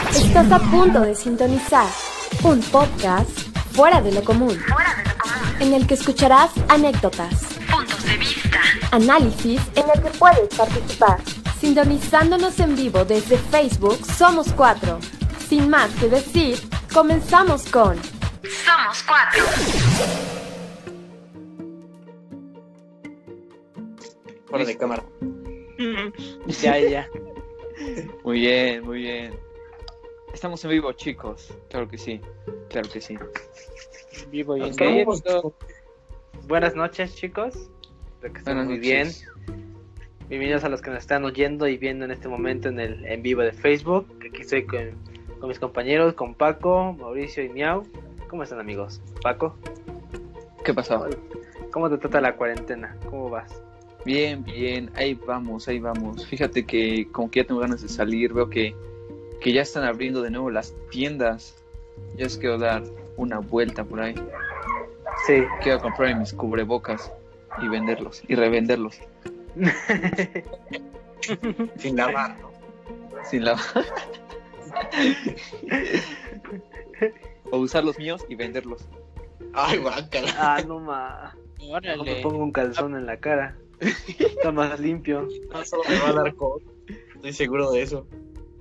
Estás a punto de sintonizar un podcast fuera de lo común, en el que escucharás anécdotas, puntos de vista, análisis en el que puedes participar. Sintonizándonos en vivo desde Facebook, Somos Cuatro. Sin más que decir, comenzamos con Somos Cuatro. Fuera de cámara. Ya. Muy bien. Estamos en vivo, chicos. Claro que sí. Vivo y en Ok. directo. Buenas noches, chicos. Espero que estén Buenas muy noches. bien. Bienvenidos a los que nos están oyendo y viendo en este momento en el en vivo de Facebook. Aquí estoy con mis compañeros, con Paco, Mauricio y Miau. ¿Cómo están, amigos? Paco, ¿Qué pasó? ¿cómo te trata la cuarentena? ¿Cómo vas? Bien. Ahí vamos. Fíjate que como que ya tengo ganas de salir. Veo que ya están abriendo de nuevo las tiendas. Ya les quiero dar una vuelta por ahí. Sí. Quiero comprar mis cubrebocas y venderlos y revenderlos Sin lavar, ¿no? sin lavar. O usar los míos y venderlos. Ay, guácala. Ah, no ma. No me pongo un calzón en la cara. Está más limpio. No solo me va a dar COVID. Estoy seguro de eso.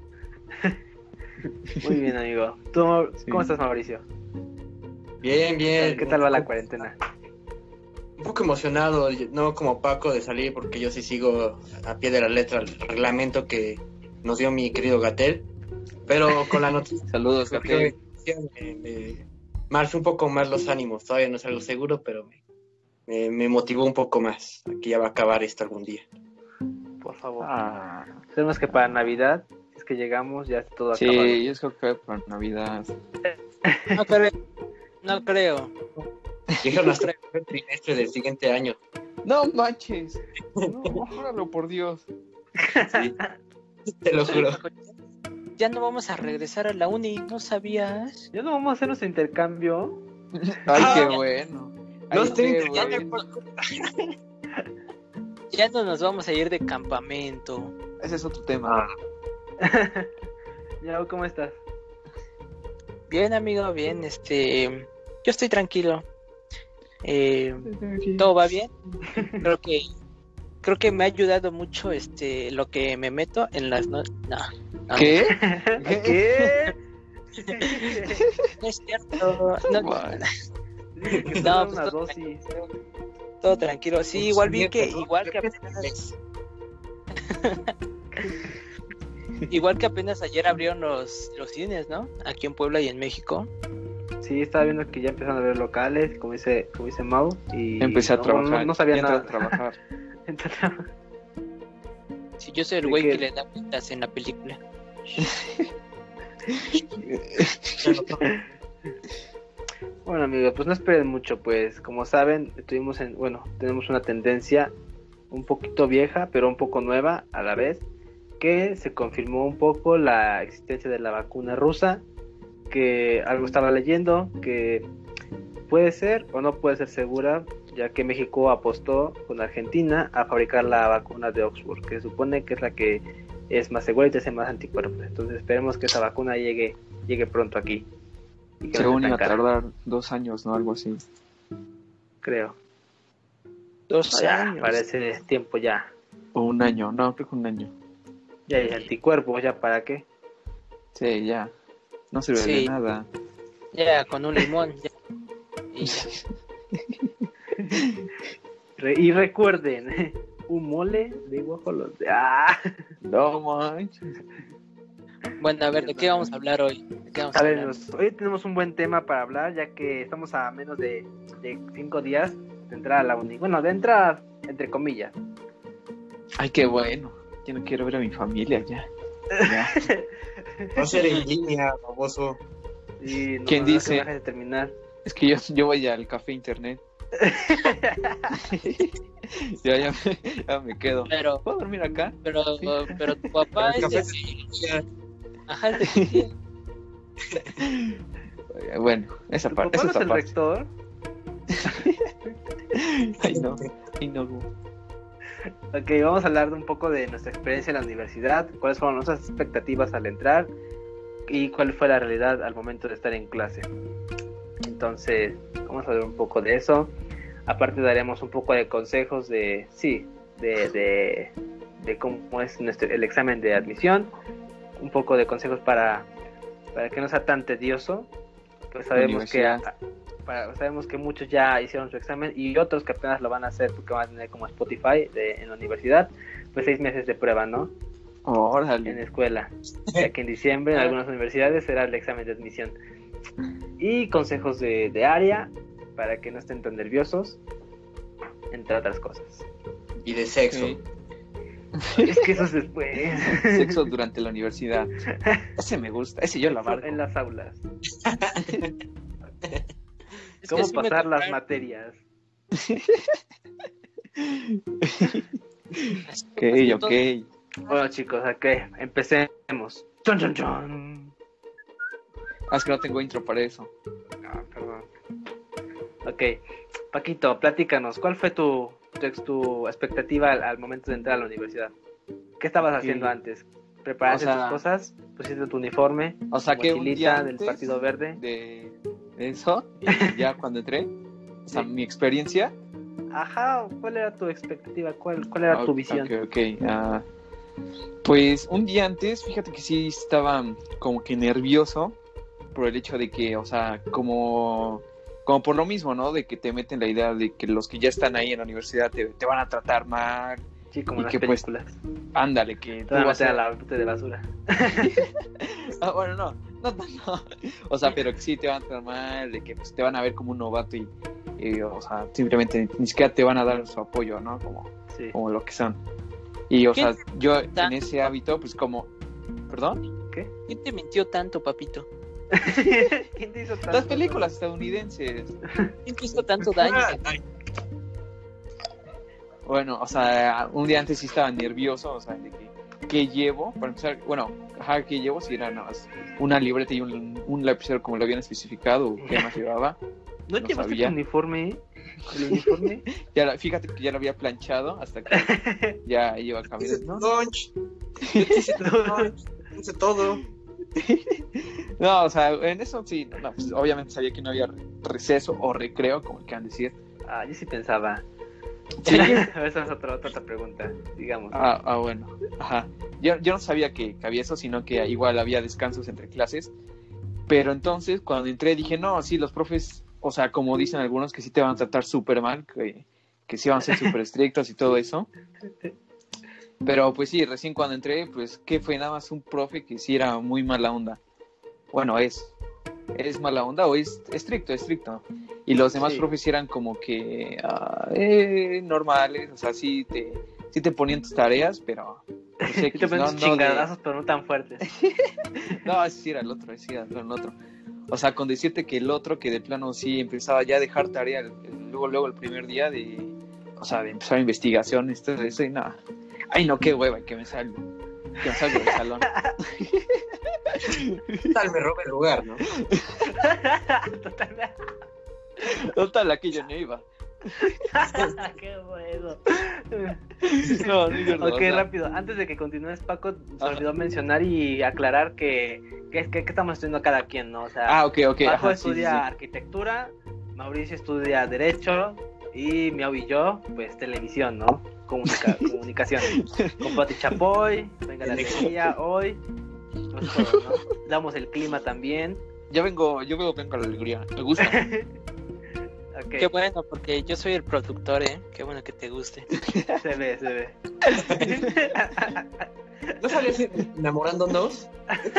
Muy bien, amigo. ¿Tú Sí. cómo estás, Mauricio? Bien. ¿Qué tal va la cuarentena? Un poco emocionado, no como Paco de salir, porque yo sí sigo a pie de la letra el reglamento que nos dio mi querido Gatel. Pero con la noticia Saludos, Gatel. me alzó un poco más los ánimos. Todavía no es algo seguro, pero me motivó un poco más. Aquí ya va a acabar esto algún día. Por favor. Ah, Sabemos que para Navidad, si es que llegamos, ya está todo acabado. sí, yo creo que para Navidad. No creo. Dijeron hasta el primer trimestre del siguiente año. No manches. No, júralo por Dios. Sí, te lo juro. Ya no vamos a regresar a la uni, ¿no sabías? ¿Ya no vamos a hacer nuestro intercambio? Ay, qué bueno. No Ay, estoy qué entendiendo, bueno. Ya no nos vamos a ir de campamento. Ese es otro tema. Ya, ¿cómo estás? Bien, amigo, bien, yo estoy tranquilo. Todo va bien. Creo que me ha ayudado mucho lo que me meto en las no, ¿Qué? ¿Qué? no es cierto. No, Bueno. Dije que No, solo pues, una todo dosis. todo tranquilo. Sí, igual vi que igual que apenas ayer abrieron los cines, ¿no? Aquí en Puebla y en México. Sí, estaba viendo que ya empezaron a ver locales, como dice Mau, y Empecé a no, trabajar. no sabía Ya entré nada. a trabajar. Entré a trabajar. Sí, yo soy el ¿De güey qué? que le da vueltas en la película. Bueno, amigos, pues no esperen mucho, pues como saben, tenemos una tendencia un poquito vieja, pero un poco nueva a la vez, que se confirmó un poco la existencia de la vacuna rusa, que algo estaba leyendo, que puede ser o no puede ser segura, ya que México apostó con Argentina a fabricar la vacuna de Oxford, que se supone que es la que es más segura y te hace más anticuerpos. Entonces esperemos que esa vacuna llegue pronto aquí. Y que no Según sea iba tan a cara, tardar 2 años, ¿no? Algo así. creo. 2 Ya, años. parece tiempo ya. O 1 año. No, creo que 1 año. Ya hay anticuerpos, ¿ya para qué? Sí, ya. No sirve de Sí. nada. Ya, con un limón. Ya. Y ya. Y recuerden, un mole de guajolote. No manches. Bueno, a ver, ¿de qué vamos a hablar hoy? ¿De qué vamos a A ver, hablar? hoy tenemos un buen tema para hablar, ya que estamos a menos de 5 días de entrar a la uni. Bueno, de entrar, entre comillas. Ay, qué bueno. Yo no quiero ver a mi familia ya. Ya. Va a ser en línea, baboso. Y no, ¿Quién no, dice? que me dejes de terminar. Es que yo voy al café internet. ya me quedo. Pero, ¿Puedo dormir acá? pero tu papá El es café de... Ajá, es de tu tía. Bueno, esa ¿Tu parte. papá no Es es esa el parte. rector? Ay, no. Ok, vamos a hablar de un poco de nuestra experiencia en la universidad, cuáles fueron nuestras expectativas al entrar, y cuál fue la realidad al momento de estar en clase. Entonces, vamos a ver un poco de eso. Aparte daremos un poco de consejos de cómo es el examen de admisión, un poco de consejos para que no sea tan tedioso. Pues sabemos que muchos ya hicieron su examen y otros que apenas lo van a hacer porque van a tener como Spotify en la universidad, pues 6 meses de prueba, ¿no? Órale. En la escuela, ya que en diciembre en algunas universidades será el examen de admisión. Y consejos de área para que no estén tan nerviosos, entre otras cosas. Y de sexo. Sí. Es que eso es después. Sexo durante la universidad. Ese me gusta, ese yo lo abarco. En las aulas. Es ¿Cómo que sí me pasar las tocaron. materias? Ok. Bueno, chicos, ok, empecemos. ¡Chon, chon, chon! Es que no tengo intro para eso. Ah, perdón. Ok, Paquito, platícanos, ¿cuál fue tu expectativa al momento de entrar a la universidad? ¿Qué estabas haciendo antes? ¿Preparaste O sea, tus cosas? ¿Pusiste tu uniforme? O sea, que un mochilita día del antes Partido Verde? de eso, y ya cuando entré, o sea, Sí. mi experiencia. Ajá, ¿cuál era tu expectativa? ¿Cuál era tu visión? Ok. Pues un día antes, fíjate que sí estaba como que nervioso por el hecho de que, o sea, como por lo mismo, ¿no? De que te meten la idea de que los que ya están ahí en la universidad te van a tratar mal. Sí, como y las que, pues, películas. Ándale, que Te van a vas meter a la bote de basura. Bueno, no. O sea, pero que sí te van a tratar mal, de que pues, te van a ver como un novato y, o sea, simplemente ni siquiera te van a dar su apoyo, ¿no? Sí. Como lo que son. Y, o sea, ¿Quién yo te en ese hábito, pues como... ¿Perdón? ¿Quién te mintió tanto, papito? ¿Quién te hizo tanto? Las películas estadounidenses. ¿Quién te hizo tanto daño? Bueno, o sea, un día antes sí estaba nervioso, o sea, de que llevo, para empezar, bueno, que llevo si era nada más una libreta y un lapicero como lo habían especificado, o qué más llevaba. ¿No No llevaste sabía. tu uniforme? ¿El uniforme? Fíjate que ya lo había planchado hasta que ya iba a caminar, ¿no? Lunch. Hice todo. No, o sea, en eso sí, no, pues, obviamente sabía que no había receso o recreo, como quieran decir. Ah, yo sí pensaba. Sí. Esa es otra pregunta, digamos. Bueno, ajá. Yo no sabía que había eso, sino que igual había descansos entre clases. Pero entonces, cuando entré, dije, no, sí, los profes, o sea, como dicen algunos, que sí te van a tratar súper mal, que sí van a ser súper estrictos y todo eso. Pero pues sí, recién cuando entré, pues que fue nada más un profe que sí era muy mala onda. Bueno, es mala onda o es estricto. Y los demás Sí. profes eran como que normales, o sea, sí te ponían tus tareas, pero pues, Y te X, ponen tus de- chingadazos, pero no tan fuertes. No, ese sí era el otro, O sea, con decirte que el otro, que de plano sí empezaba ya a dejar tarea luego el primer día de empezar investigaciones, todo eso, y nada. Ay, no, qué hueva, que me salgo del salón. Tal me robe el lugar, ¿no? Totalmente. Total, aquí yo no iba. Qué bueno. No, es verdad, Ok, o sea, rápido. Antes de que continúes, Paco, se Ajá. olvidó mencionar y aclarar que estamos estudiando cada quien, ¿no? O sea, ok. Paco Ajá, estudia sí. arquitectura, Mauricio estudia Derecho y Miau y yo, pues televisión, ¿no? Comunicación. Con Pati Chapoy, venga la alegría hoy. Pues todo, ¿no? Damos el clima también. Yo vengo a la alegría, me gusta. Ok, Qué bueno, porque yo soy el productor, ¿eh? Qué bueno que te guste. se ve. ¿No salías enamorándonos?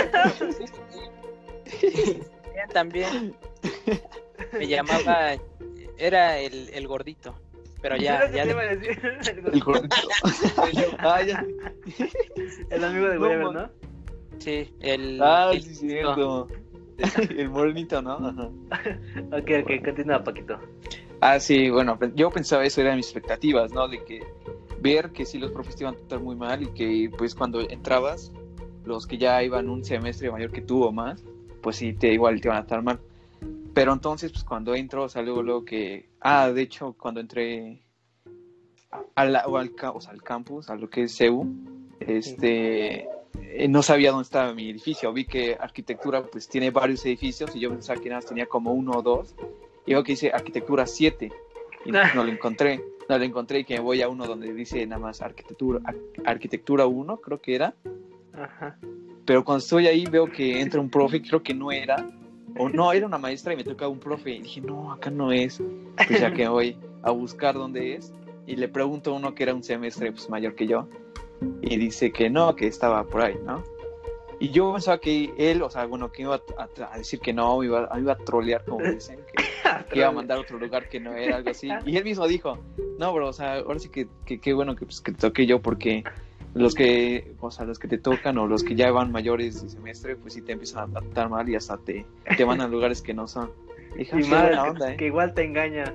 También me llamaba, era el gordito, pero ya, ¿Qué te iba a decir? El gordito. Ya. El amigo de No, Whatever, ma- ¿no? sí, el Sí, cierto. El morenito, ¿no? Ajá. Ok, continúa, Paquito. Sí, bueno, yo pensaba eso, eran mis expectativas, ¿no? De que ver que sí los profes te iban a tratar muy mal y que pues cuando entrabas, los que ya iban un semestre mayor que tú o más, pues sí, igual te iban a tratar mal. Pero entonces, pues cuando entro, o sea, luego que... de hecho, cuando entré al campus, a lo que es CEU, no sabía dónde estaba mi edificio. Vi que arquitectura pues tiene varios edificios y yo pensaba que nada más tenía como 1 o 2. Y veo que dice arquitectura 7 y no lo encontré. No lo encontré y que me voy a uno donde dice nada más arquitectura 1, creo que era. Ajá. Pero cuando estoy ahí veo que entra un profe, creo que no era. O no, era una maestra y me tocaba un profe. Y dije, no, acá no es. Pues ya que voy a buscar dónde es. Y le pregunto a uno que era un semestre pues, mayor que yo. Y dice que no, que estaba por ahí, ¿no? Y yo pensaba que él, o sea, bueno, que iba a decir que no, iba a trolear, como dicen, que iba a mandar a otro lugar que no era, algo así. Y él mismo dijo, no, bro, o sea, ahora sí que qué bueno que te toqué yo, porque los que te tocan o los que ya van mayores de semestre, pues sí te empiezan a tratar mal y hasta te van a lugares que no son. Y dije, Y más, onda, que igual te engaña.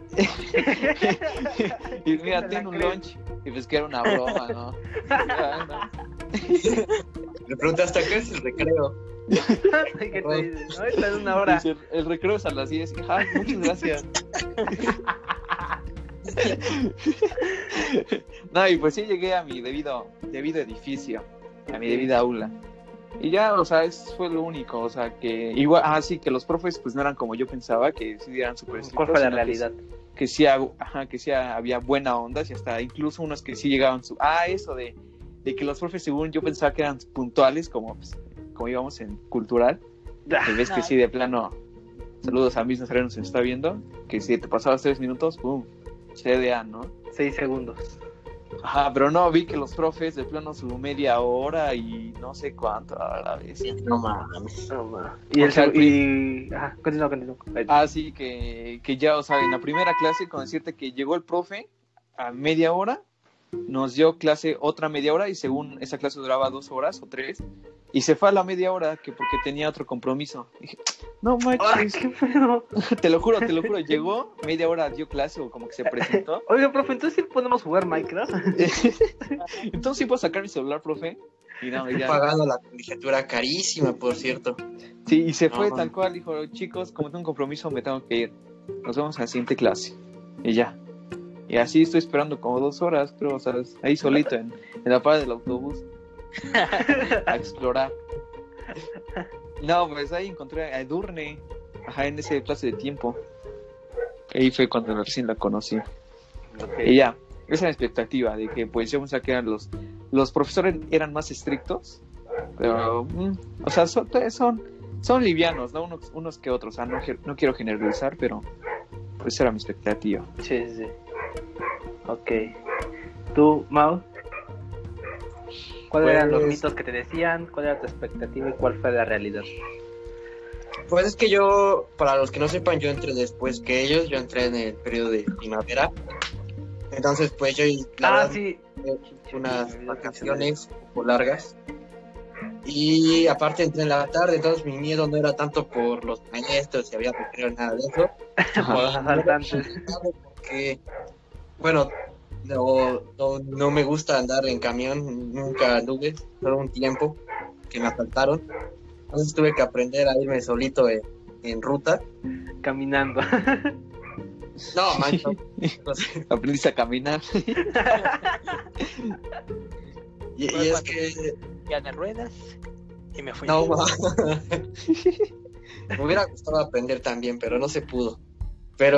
Y mira, tiene un lunch. Y pues que era una broma, ¿no? Le pregunté hasta qué es el recreo. ¿Qué te dice? No, está en 1 hora. Dice, el recreo es a las 10. Ay, muchas gracias. No, y pues sí llegué a mi debido edificio, a mi debida aula. Y ya, o sea, eso fue lo único, o sea, que igual, sí, que los profes pues no eran como yo pensaba, que sí eran súper estrictos. ¿Cuál fue la realidad? Que sí, que sí había buena onda, y hasta incluso unos que sí llegaban, eso de que los profes, según yo pensaba que eran puntuales, como íbamos en cultural, y ves que sí, de plano, saludos a mis nazarenos se está viendo, que si te pasabas 3 minutos, ¡pum!, CDA, ¿no? 6 segundos. Ajá, pero no, vi que los profes de plano su media hora y no sé cuánto a la vez. No mames. Continúa. Sí, que ya, o sea, en la primera clase, con decirte que llegó el profe a media hora, nos dio clase otra media hora y según esa clase duraba 2 horas o 3 y se fue a la media hora que porque tenía otro compromiso. Y dije, no manches, qué feo. te lo juro, llegó, media hora dio clase o como que se presentó. Oiga, profe, entonces sí podemos jugar Minecraft. Entonces sí puedo sacar mi celular, profe. Y no, ya. Pagando la colegiatura carísima, por cierto. Sí, y se fue tal cual, dijo, chicos, como tengo un compromiso me tengo que ir. Nos vemos en la siguiente clase. Y ya. Y así estoy esperando como 2 horas, creo, o sea, ahí solito en la parada del autobús a explorar. No, pues ahí encontré a Edurne, en ese clase de tiempo. Ahí fue cuando recién la conocí. Okay. Y ya, esa es la expectativa de que pues yo pensaba que eran los profesores eran más estrictos, pero o sea, son livianos, ¿no? Unos que otros, o sea, no quiero generalizar, pero pues era mi expectativa. Sí. Ok. ¿Tú, Mau? ¿Cuáles eran los mitos que te decían? ¿Cuál era tu expectativa y cuál fue la realidad? Pues es que yo, para los que no sepan, yo entré después que ellos, yo entré en el periodo de primavera. Entonces, pues yo, la verdad, unas vacaciones un poco largas. Y aparte entré en la tarde, entonces mi miedo no era tanto por los maestros, si había recreo, nada de eso. Por los asaltantes. Porque, bueno, no me gusta andar en camión, nunca anduve, solo un tiempo que me asaltaron. Entonces tuve que aprender a irme solito en ruta. Caminando. No, mancho. Aprendiste a caminar. y es que... Ya de ruedas y me fui. No, me hubiera gustado aprender también, pero no se pudo. Pero,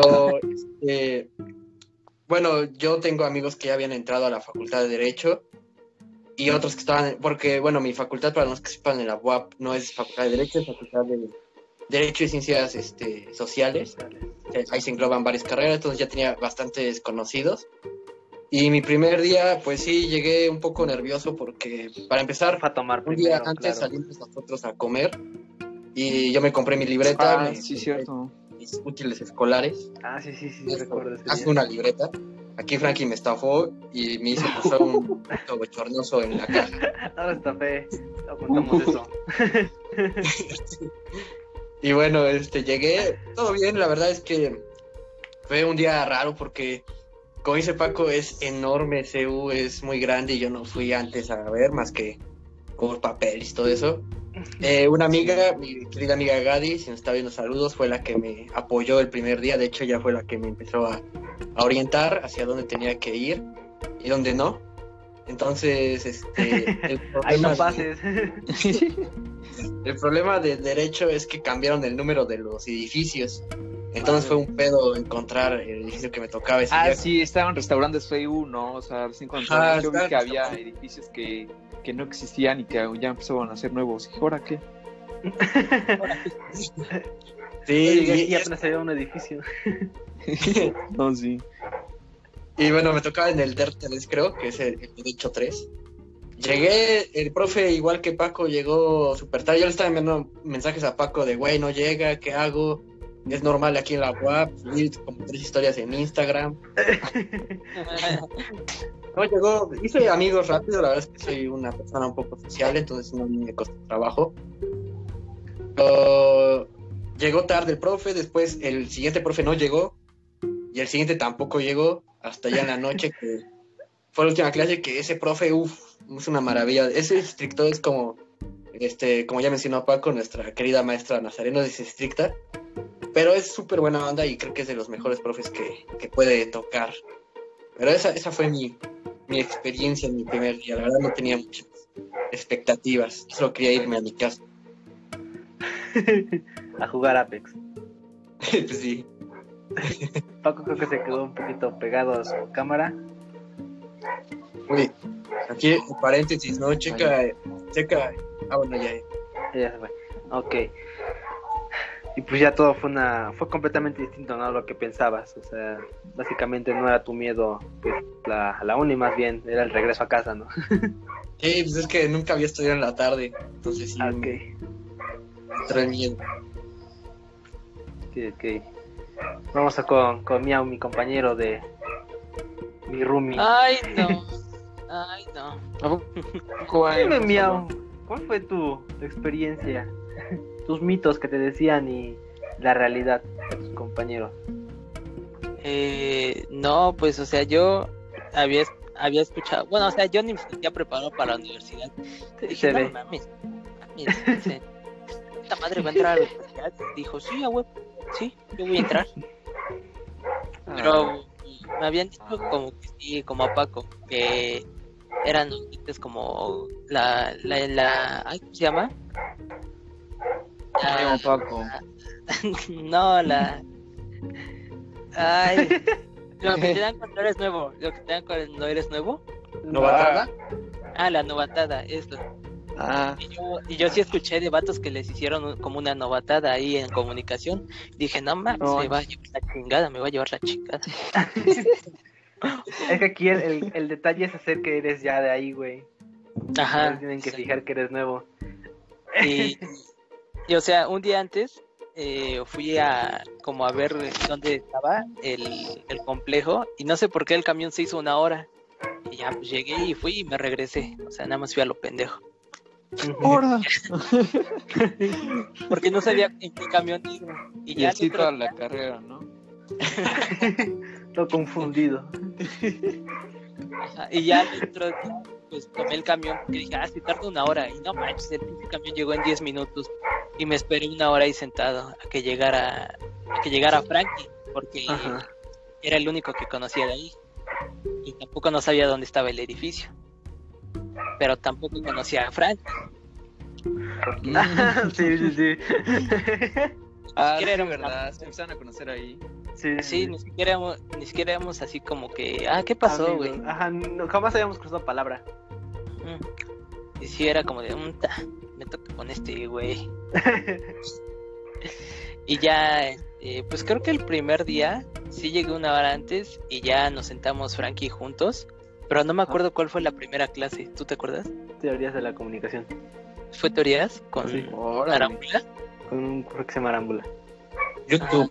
bueno, yo tengo amigos que ya habían entrado a la Facultad de Derecho y otros que estaban, porque, bueno, mi facultad, para los que sepan, en la UAP no es Facultad de Derecho, es Facultad de Derecho y Ciencias Sociales. Ahí se engloban varias carreras, entonces ya tenía bastantes conocidos. Y mi primer día, pues sí, llegué un poco nervioso porque, para empezar, a tomar un día antes salimos nosotros a comer y yo me compré mi libreta, cierto. Mis útiles escolares. Sí, recuerdo. Hace una libreta. Aquí Frankie me estafó y me hizo pasar un poquito bochornoso en la caja. No lo estafé, apuntamos eso. Y bueno, llegué, todo bien, la verdad es que fue un día raro porque, como dice Paco, es enorme, CU es muy grande y yo no fui antes a ver más que por papeles y todo eso. Una amiga, mi querida amiga Gadi, si nos está viendo, saludos, fue la que me apoyó el primer día. De hecho, ella fue la que me empezó a orientar hacia dónde tenía que ir y dónde no. Entonces, el Ahí no problema, pases. el problema de derecho es que cambiaron el número de los edificios. Entonces fue un pedo encontrar el edificio que me tocaba ese día. Sí, estaban restaurantes FEU, ¿no? O sea, recién cuando yo vi que había edificios que no existían y que ya empezaban a ser nuevos. ¿Y ahora qué? Sí, y apenas había un edificio. No, sí. Y bueno, me tocaba en el DER 3, creo, que es el derecho 3. Llegué, el profe, igual que Paco, llegó súper tarde. Yo le estaba enviando mensajes a Paco de, güey, no llega, ¿qué hago? Es normal aquí en la UAP, subir como 3 historias en Instagram. No llegó, hice amigos rápido, la verdad es que soy una persona un poco social, entonces no me costó trabajo. Llegó tarde el profe, después el siguiente profe no llegó, y el siguiente tampoco llegó, hasta ya en la noche, que fue la última clase, que ese profe, es una maravilla. Ese estricto es como ya mencionó Paco, nuestra querida maestra Nazareno, es estricta, pero es súper buena onda y creo que es de los mejores profes que puede tocar. Pero esa fue mi experiencia en mi primer día. La verdad no tenía muchas expectativas, solo quería irme a mi casa. A jugar Apex. Pues sí. Paco creo que se quedó un poquito pegado a su cámara. Uy, aquí en paréntesis, ¿no? Checa. Bueno, ya. Ya se fue. Ok. Y pues ya todo fue completamente distinto, ¿no? A lo que pensabas. O sea, básicamente no era tu miedo, pues, la uni, más bien era el regreso a casa, ¿no? Sí, pues es que nunca había estudiado en la tarde, entonces sí. Ok. Entró el miedo. Ok. Vamos con Miau, mi compañero de mi roomie. Ay, no. Dime, Miau, ¿cuál fue tu experiencia? Tus mitos que te decían y la realidad de tus compañeros. No, pues, o sea, yo había escuchado, bueno, o sea, yo ni me sentía preparado para la universidad. Dije, no mames, esta madre va a entrar a la universidad. Dijo, sí, huevo, sí, yo voy a entrar. Pero me habían dicho como que sí, como a Paco, que eran noticias como la ¿ay, cómo se llama? Paco. No, ay, lo que te dan cuando eres nuevo, cuando eres nuevo. ¿Novatada? La novatada, eso. Y yo sí escuché de vatos que les hicieron como una novatada ahí en comunicación. Dije, no mames, me va a llevar la chingada. Es que aquí el detalle es hacer que eres ya de ahí, güey. Ajá. No tienen que fijar que eres nuevo. Y o sea, un día antes fui a ver dónde estaba el complejo, y no sé por qué el camión se hizo 1 hora. Y ya pues llegué y fui y me regresé. O sea, nada más fui a lo pendejo. ¡Hora! Porque no sabía en qué camión ir. Y así toda la carrera, ¿no? Todo confundido. Ajá, y ya el otro día, pues tomé el camión, porque dije, si tarda 1 hora. Y no manches, el pinche camión llegó en 10 minutos. Y me esperé 1 hora ahí sentado a que llegara Frankie, porque era el único que conocía de ahí. Y tampoco no sabía dónde estaba el edificio. Pero tampoco conocía a Frankie. Sí. Sí, era verdad, se empezaron a conocer ahí. Sí, ni siquiera éramos así como que, ¿qué pasó, güey? Ajá, no, jamás habíamos cruzado palabra. Y sí, era como de, me toca con este güey. Y ya, pues creo que el primer día sí llegué 1 hora antes y ya nos sentamos Frankie juntos, pero no me acuerdo cuál fue la primera clase. ¿Tú te acuerdas? Teorías de la comunicación. ¿Fue teorías con Arámbula? Con un curso que se llama Arámbula. YouTube.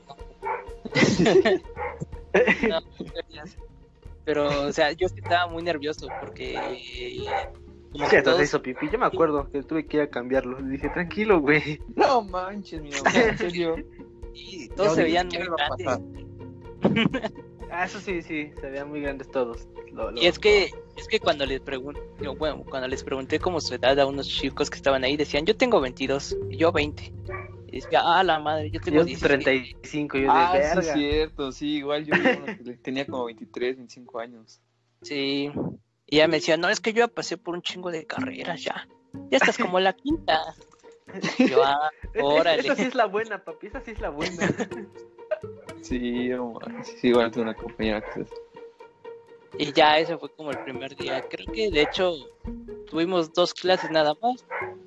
No, teorías. Pero, o sea, yo estaba muy nervioso porque como que todos... se hizo pipí. Yo me acuerdo que tuve que ir a cambiarlo. Le dije, tranquilo, güey. No manches, mi amor, en serio. Y todos se veían muy grandes. Eso sí, se veían muy grandes todos. Y es que cuando les pregunté como su edad a unos chicos que estaban ahí, decían, yo tengo 22, y yo 20. Y decía, la madre, yo tengo 35, yo de verga. Sí, es cierto, sí, igual yo tenía como 23, 25 años. Sí, Y ella me decía, no, es que yo ya pasé por un chingo de carreras ya. Ya estás como la quinta. Y yo, órale. Esa sí es la buena, papi, esa sí es la buena. Sí, sí, igual tuve una compañera que es... Y ya ese fue como el primer día. Creo que de hecho tuvimos 2 clases nada más.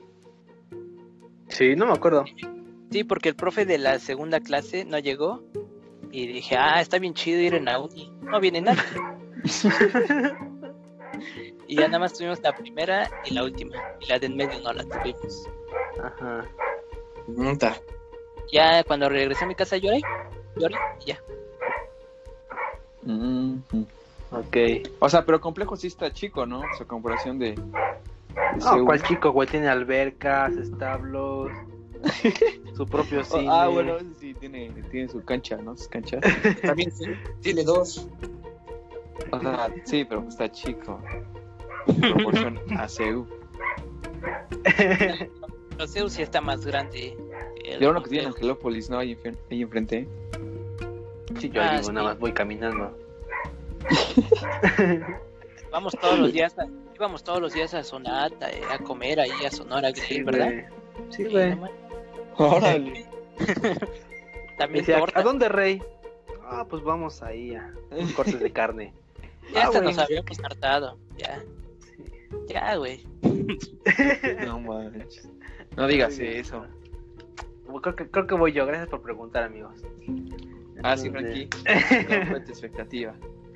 Sí, no me acuerdo. Sí, porque el profe de la segunda clase no llegó. Y dije, está bien chido ir en la uni. No viene nadie. Y ya nada más tuvimos la primera y la última. Y la de en medio no la tuvimos. Ajá. Ya cuando regresé a mi casa lloré y ya. Ok. O sea, pero complejo sí está chico, ¿no? O sea, comparación de No, CU. ¿cuál chico, güey? Tiene albercas, establos, su propio cine. Bueno, ese sí tiene su cancha, ¿no? Sus canchas. También tiene 2. O sea, sí, pero está chico. En proporción a CU. Pero Zeus sí está más grande. Y ahora uno que tiene en Angelópolis, ¿no? Ahí enfrente. Sí, yo ahí vivo, nada más voy caminando. Íbamos todos los días a Sonata, a comer ahí a Sonora, Sí, ¿verdad? güey. Sí, güey. Órale. También Decía, torta. ¿a dónde, Rey? Pues vamos ahí a unos cortes de carne. Ya hasta güey. nos habíamos hartado. Ya. Ya, güey. No manches. No digas eso. Creo que voy yo, gracias por preguntar, amigos. Sí, Frankie. No fue tu expectativa.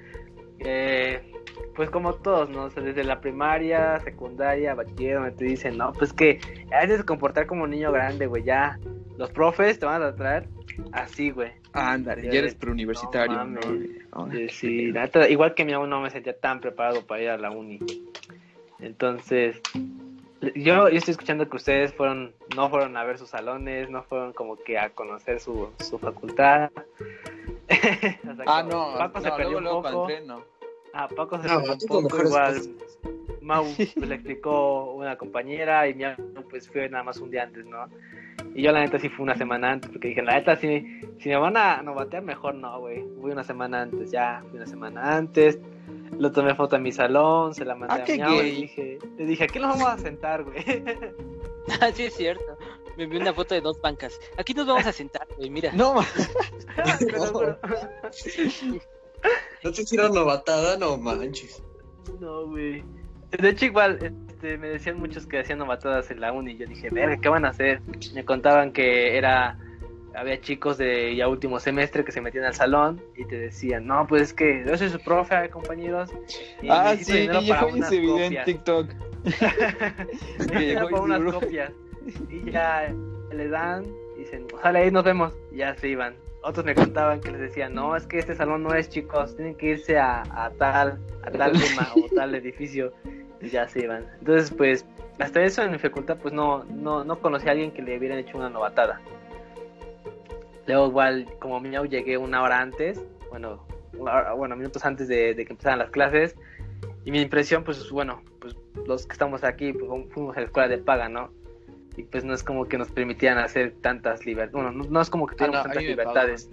Pues como todos, ¿no? O sea, desde la primaria, secundaria, bachiller, donde te dicen, no, pues que has de comportar como un niño grande, güey, ya. Los profes te van a tratar así, güey. Ándale, ya eres preuniversitario. No mames. Sí, la neta, igual que mi aún no me sentía tan preparado para ir a la uni. Entonces, yo estoy escuchando que ustedes no fueron a ver sus salones, no fueron como que a conocer su facultad. O sea, No, Paco se perdió luego un poco. cuando entré, no. Paco se No, perdió un tú poco, mejores igual cosas. Mau pues, le explicó una compañera y mi pues fue nada más un día antes, ¿no? Y yo la neta sí fui una semana antes, porque dije, la neta si me van a novatear, mejor no, güey. Voy una semana antes, fui una semana antes. Le tomé foto a mi salón, se la mandé a qué Miau gay. y le dije, ¿aquí nos vamos a sentar, güey? Sí, es cierto. Me envió una foto de 2 bancas. Aquí nos vamos a sentar, güey, mira. No, Te lo juro. ¿No te hicieron novatada? No manches. No, güey. De hecho, igual, me decían muchos que hacían novatadas en la uni. Y yo dije, verga, ¿qué van a hacer? Me contaban que había chicos de ya último semestre que se metían al salón y te decían, no, pues es que yo soy su profe, compañeros. Y necesito sí, dinero yo para vi unas ese video en copias. TikTok. Necesito dinero para unas copias. Y ya le dan y dicen, ojalá ahí nos vemos. Y ya se iban. Otros me contaban que les decían, no, es que este salón no es, chicos, tienen que irse a tal tema o tal edificio. Y ya se iban. Entonces, pues, hasta eso en mi facultad, pues no conocí a alguien que le hubieran hecho una novatada. Luego, igual, como Miau, llegué una hora antes, minutos antes de que empezaran las clases. Y mi impresión, pues, pues los que estamos aquí, pues fuimos a la escuela de paga, ¿no? Y pues no es como que nos permitían hacer tantas libertades. Bueno, no es como que tuviéramos tantas libertades.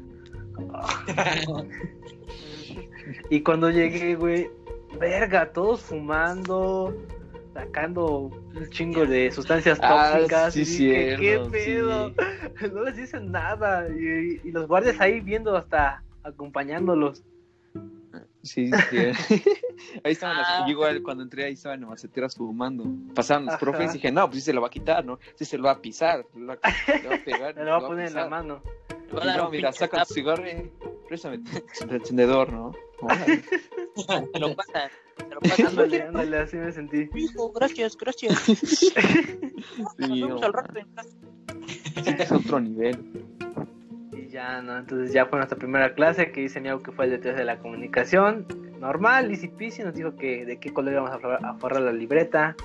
Y cuando llegué, güey, verga, todos fumando, sacando un chingo de sustancias tóxicas. Sí, y dije, cierto, ¿qué pedo? sí. No les dicen nada. Y los guardias ahí viendo, hasta acompañándolos. Sí. Ahí estaban yo igual cuando entré ahí estaban en maceteras fumando. Pasaban los profes y dije, no, pues sí se lo va a quitar, ¿no? Sí se lo va a pisar, le va a pegar. Me lo va a poner en la mano. Le va a dar No, un mira, pinche saca tap, tu cigarro y préstame tu encendedor, ¿no? Órale. te lo pasan. Ándale, así me sentí. Hijo, gracias. Sí, Nos vemos no, al rato en casa. sí, es otro nivel. Y ya, ¿no? Entonces ya fue nuestra primera clase, que dice Miau que fue el de teoría de la comunicación. Normal, easy peasy, nos dijo que de qué color íbamos a forrar la libreta.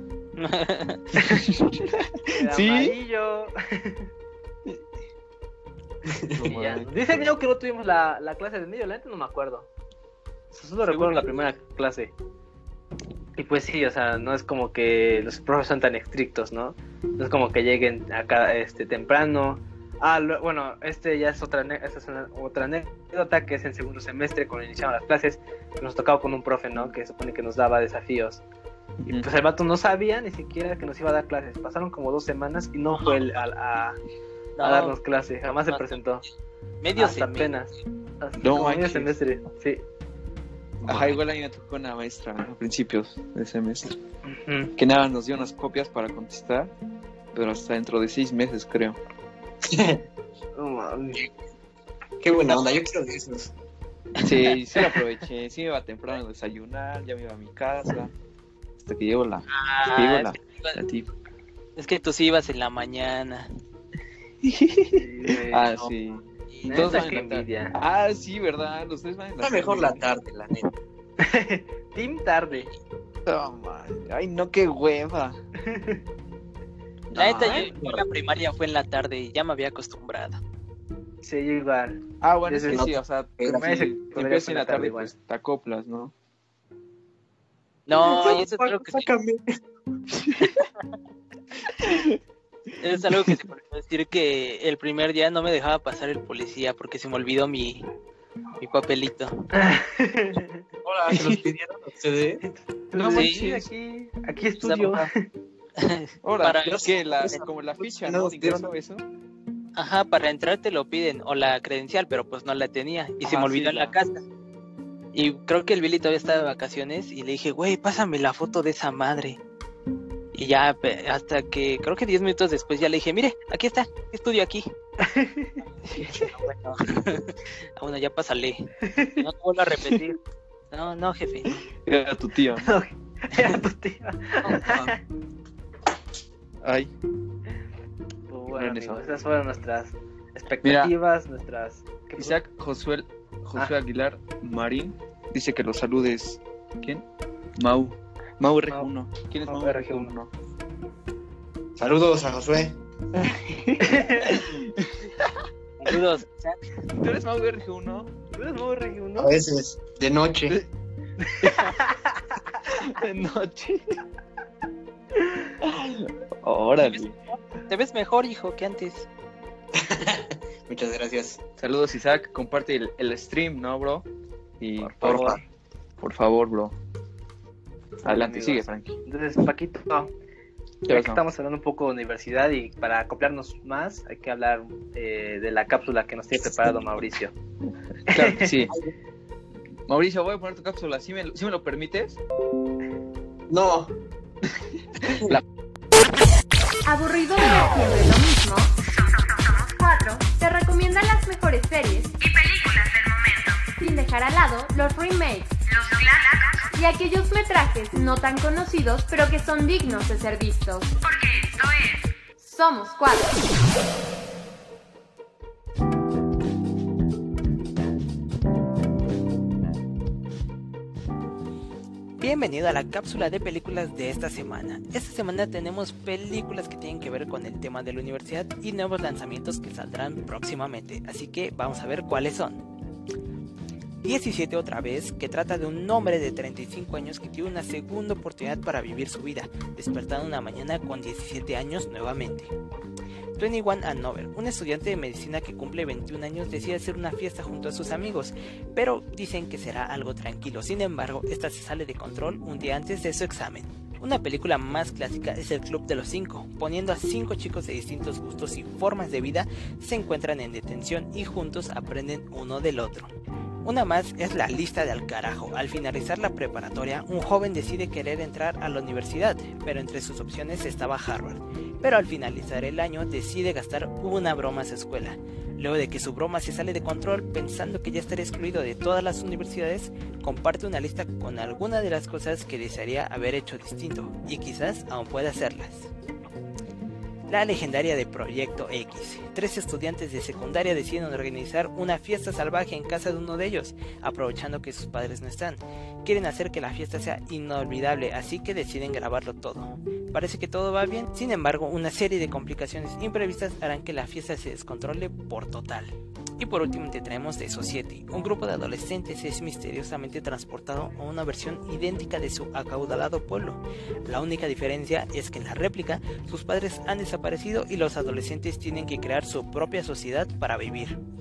Era ¿Sí? amarillo. Y ya. Dice Miau que no tuvimos la clase de medio, la neta no me acuerdo. Solo recuerdo la primera clase. Y pues sí, o sea, no es como que los profes son tan estrictos, ¿no? No es como que lleguen acá temprano. Ya es otra anécdota, que es en segundo semestre cuando iniciaron las clases. nos tocaba con un profe, ¿no? Que supone que nos daba desafíos. Y pues el vato no sabía ni siquiera que nos iba a dar clases. Pasaron como 2 semanas y no fue a darnos clase. Jamás se presentó. Medio hasta apenas. Hasta No, como medio manches. semestre, sí. Ajá, igual a mí me tocó una maestra a principios de semestre. Ujú. Que nada, nos dio unas copias para contestar, pero hasta dentro de 6 meses, creo. No mames. Qué buena onda, yo quiero de esos. Sí, sí lo aproveché. Sí me iba temprano a desayunar, ya me iba a mi casa. Hasta que llegó la tip. Es que tú sí ibas en la mañana. Ah, sí. Y Todos Neta, van qué en la tarde. envidia. Ah, sí, ¿verdad? Los 3 van en la Está tarde. mejor la tarde, la neta. Team tarde. No, man. Ay, no, qué hueva. la neta, Ay, yo la primaria fue en la tarde y ya me había acostumbrado. Sí, yo igual. Ah, bueno, es Desde que no- sí, o sea, primaria si secundaria empiezas fue en la la tarde tarde, igual. pues te acoplas, ¿no? No, y eso es algo que sí, Sácame. eso es algo que se podría decir que el primer día no me dejaba pasar el policía porque se me olvidó mi papelito. Hola, ¿se los pidieron a ustedes? No Sí. manches. Aquí estudio. Ahora, Para- ¿qué? Como la ficha, ¿no? De ingreso, eso. Ajá, para entrar te lo piden, o la credencial, pero pues no la tenía, y se Ajá, me olvidó sí, en la casa. Y creo que el Billy todavía estaba de vacaciones, y le dije, güey, pásame la foto de esa madre. Y ya, hasta que, creo que 10 minutos después ya le dije, mire, aquí está, estudio aquí. Bueno, bueno, ya pásale. No te vuelvo a repetir. No, jefe. Era tu tío. ¿no? Era tu tía. Ay, Pues bueno, Miren amigos, eso. esas fueron nuestras expectativas, nuestras... ¿qué pasó? Isaac Josué Aguilar Marín dice que los saludes. ¿Quién? Mau RG1. ¿Quién es Mau Mau RG1? RG1? Saludos a Josué. Saludos. ¿Tú eres Mau RG1? ¿Tú eres Mau RG1? A veces, de noche. De noche. Órale. Te ves mejor, hijo, que antes. Muchas gracias. Saludos, Isaac. Comparte el stream, ¿no, bro? Y Porfa. por favor, bro. Adelante, amigos. sigue, Frankie. Entonces, Paquito, ya que estamos hablando un poco de universidad y para acoplarnos más, hay que hablar de la cápsula que nos tiene preparado Mauricio. Claro que sí. Mauricio, voy a poner tu cápsula. ¿Sí me lo permites? No. ¿Aburrido de ver siempre lo mismo? Somos 4 Te recomienda las mejores series, y películas del momento. sin dejar al lado los remakes Los clásicos, y aquellos metrajes no tan conocidos pero que son dignos de ser vistos. porque esto es Somos 4. Bienvenido a la cápsula de películas de esta semana. Esta semana tenemos películas que tienen que ver con el tema de la universidad y nuevos lanzamientos que saldrán próximamente, así que vamos a ver cuáles son. 17 otra vez, que trata de un hombre de 35 años que tiene una segunda oportunidad para vivir su vida, despertando una mañana con 17 años nuevamente. 21 and Over, un estudiante de medicina que cumple 21 años decide hacer una fiesta junto a sus amigos, pero dicen que será algo tranquilo. Sin embargo, esta se sale de control un día antes de su examen. Una película más clásica es El Club de los 5, poniendo a 5 chicos de distintos gustos y formas de vida, se encuentran en detención y juntos aprenden uno del otro. Una más es La Lista de al carajo. Al finalizar la preparatoria, un joven decide querer entrar a la universidad, pero entre sus opciones estaba Harvard. Pero al finalizar el año decide gastar una broma a su escuela. Luego de que su broma se sale de control, pensando que ya estará excluido de todas las universidades, comparte una lista con algunas de las cosas que desearía haber hecho distinto, y quizás aún pueda hacerlas. La legendaria de Proyecto X. 3 estudiantes de secundaria deciden organizar una fiesta salvaje en casa de uno de ellos, aprovechando que sus padres no están. Quieren hacer que la fiesta sea inolvidable, así que deciden grabarlo todo. Parece que todo va bien, sin embargo, una serie de complicaciones imprevistas harán que la fiesta se descontrole por total. Y por último te traemos The Society. Un grupo de adolescentes es misteriosamente transportado a una versión idéntica de su acaudalado pueblo. La única diferencia es que en la réplica sus padres han desaparecido y los adolescentes tienen que crear su propia sociedad para vivir.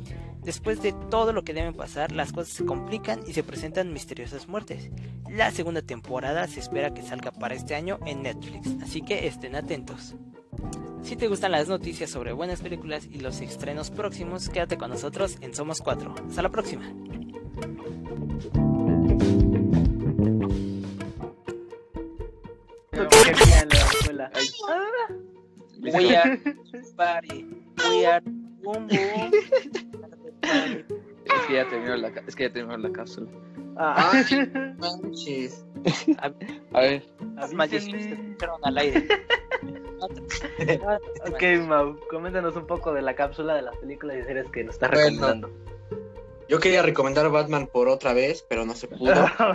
Después de todo lo que deben pasar, las cosas se complican y se presentan misteriosas muertes. La segunda temporada se espera que salga para este año en Netflix, así que estén atentos. Si te gustan las noticias sobre buenas películas y los estrenos próximos, quédate con nosotros en Somos 4. Hasta la próxima. Que hacía en la escuela. We are party. We are boom boom. Es que ya terminó la cápsula. Ay, manches. A ver, Las maldiciones se escucharon al aire. Ok, Mau, coméntanos un poco de la cápsula de las películas y series que nos estás Bueno. recomendando. Yo quería recomendar Batman por otra vez, pero no se pudo.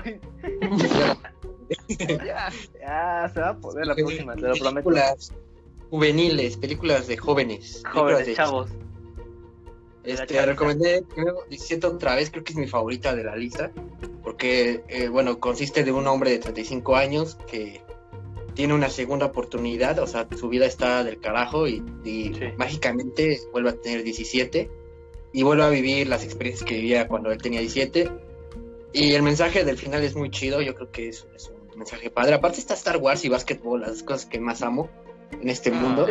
Ya, se va a poder la próxima, te lo prometo. Películas juveniles, películas de jóvenes. Jóvenes, películas de- chavos. Recomendé primero 17 otra vez, creo que es mi favorita de la lista, porque, bueno, consiste de un hombre de 35 años que tiene una segunda oportunidad, o sea, su vida está del carajo y Sí. mágicamente vuelve a tener 17 y vuelve a vivir las experiencias que vivía cuando él tenía 17. Y el mensaje del final es muy chido, yo creo que es un mensaje padre. Aparte está Star Wars y básquetbol, las cosas que más amo en este mundo.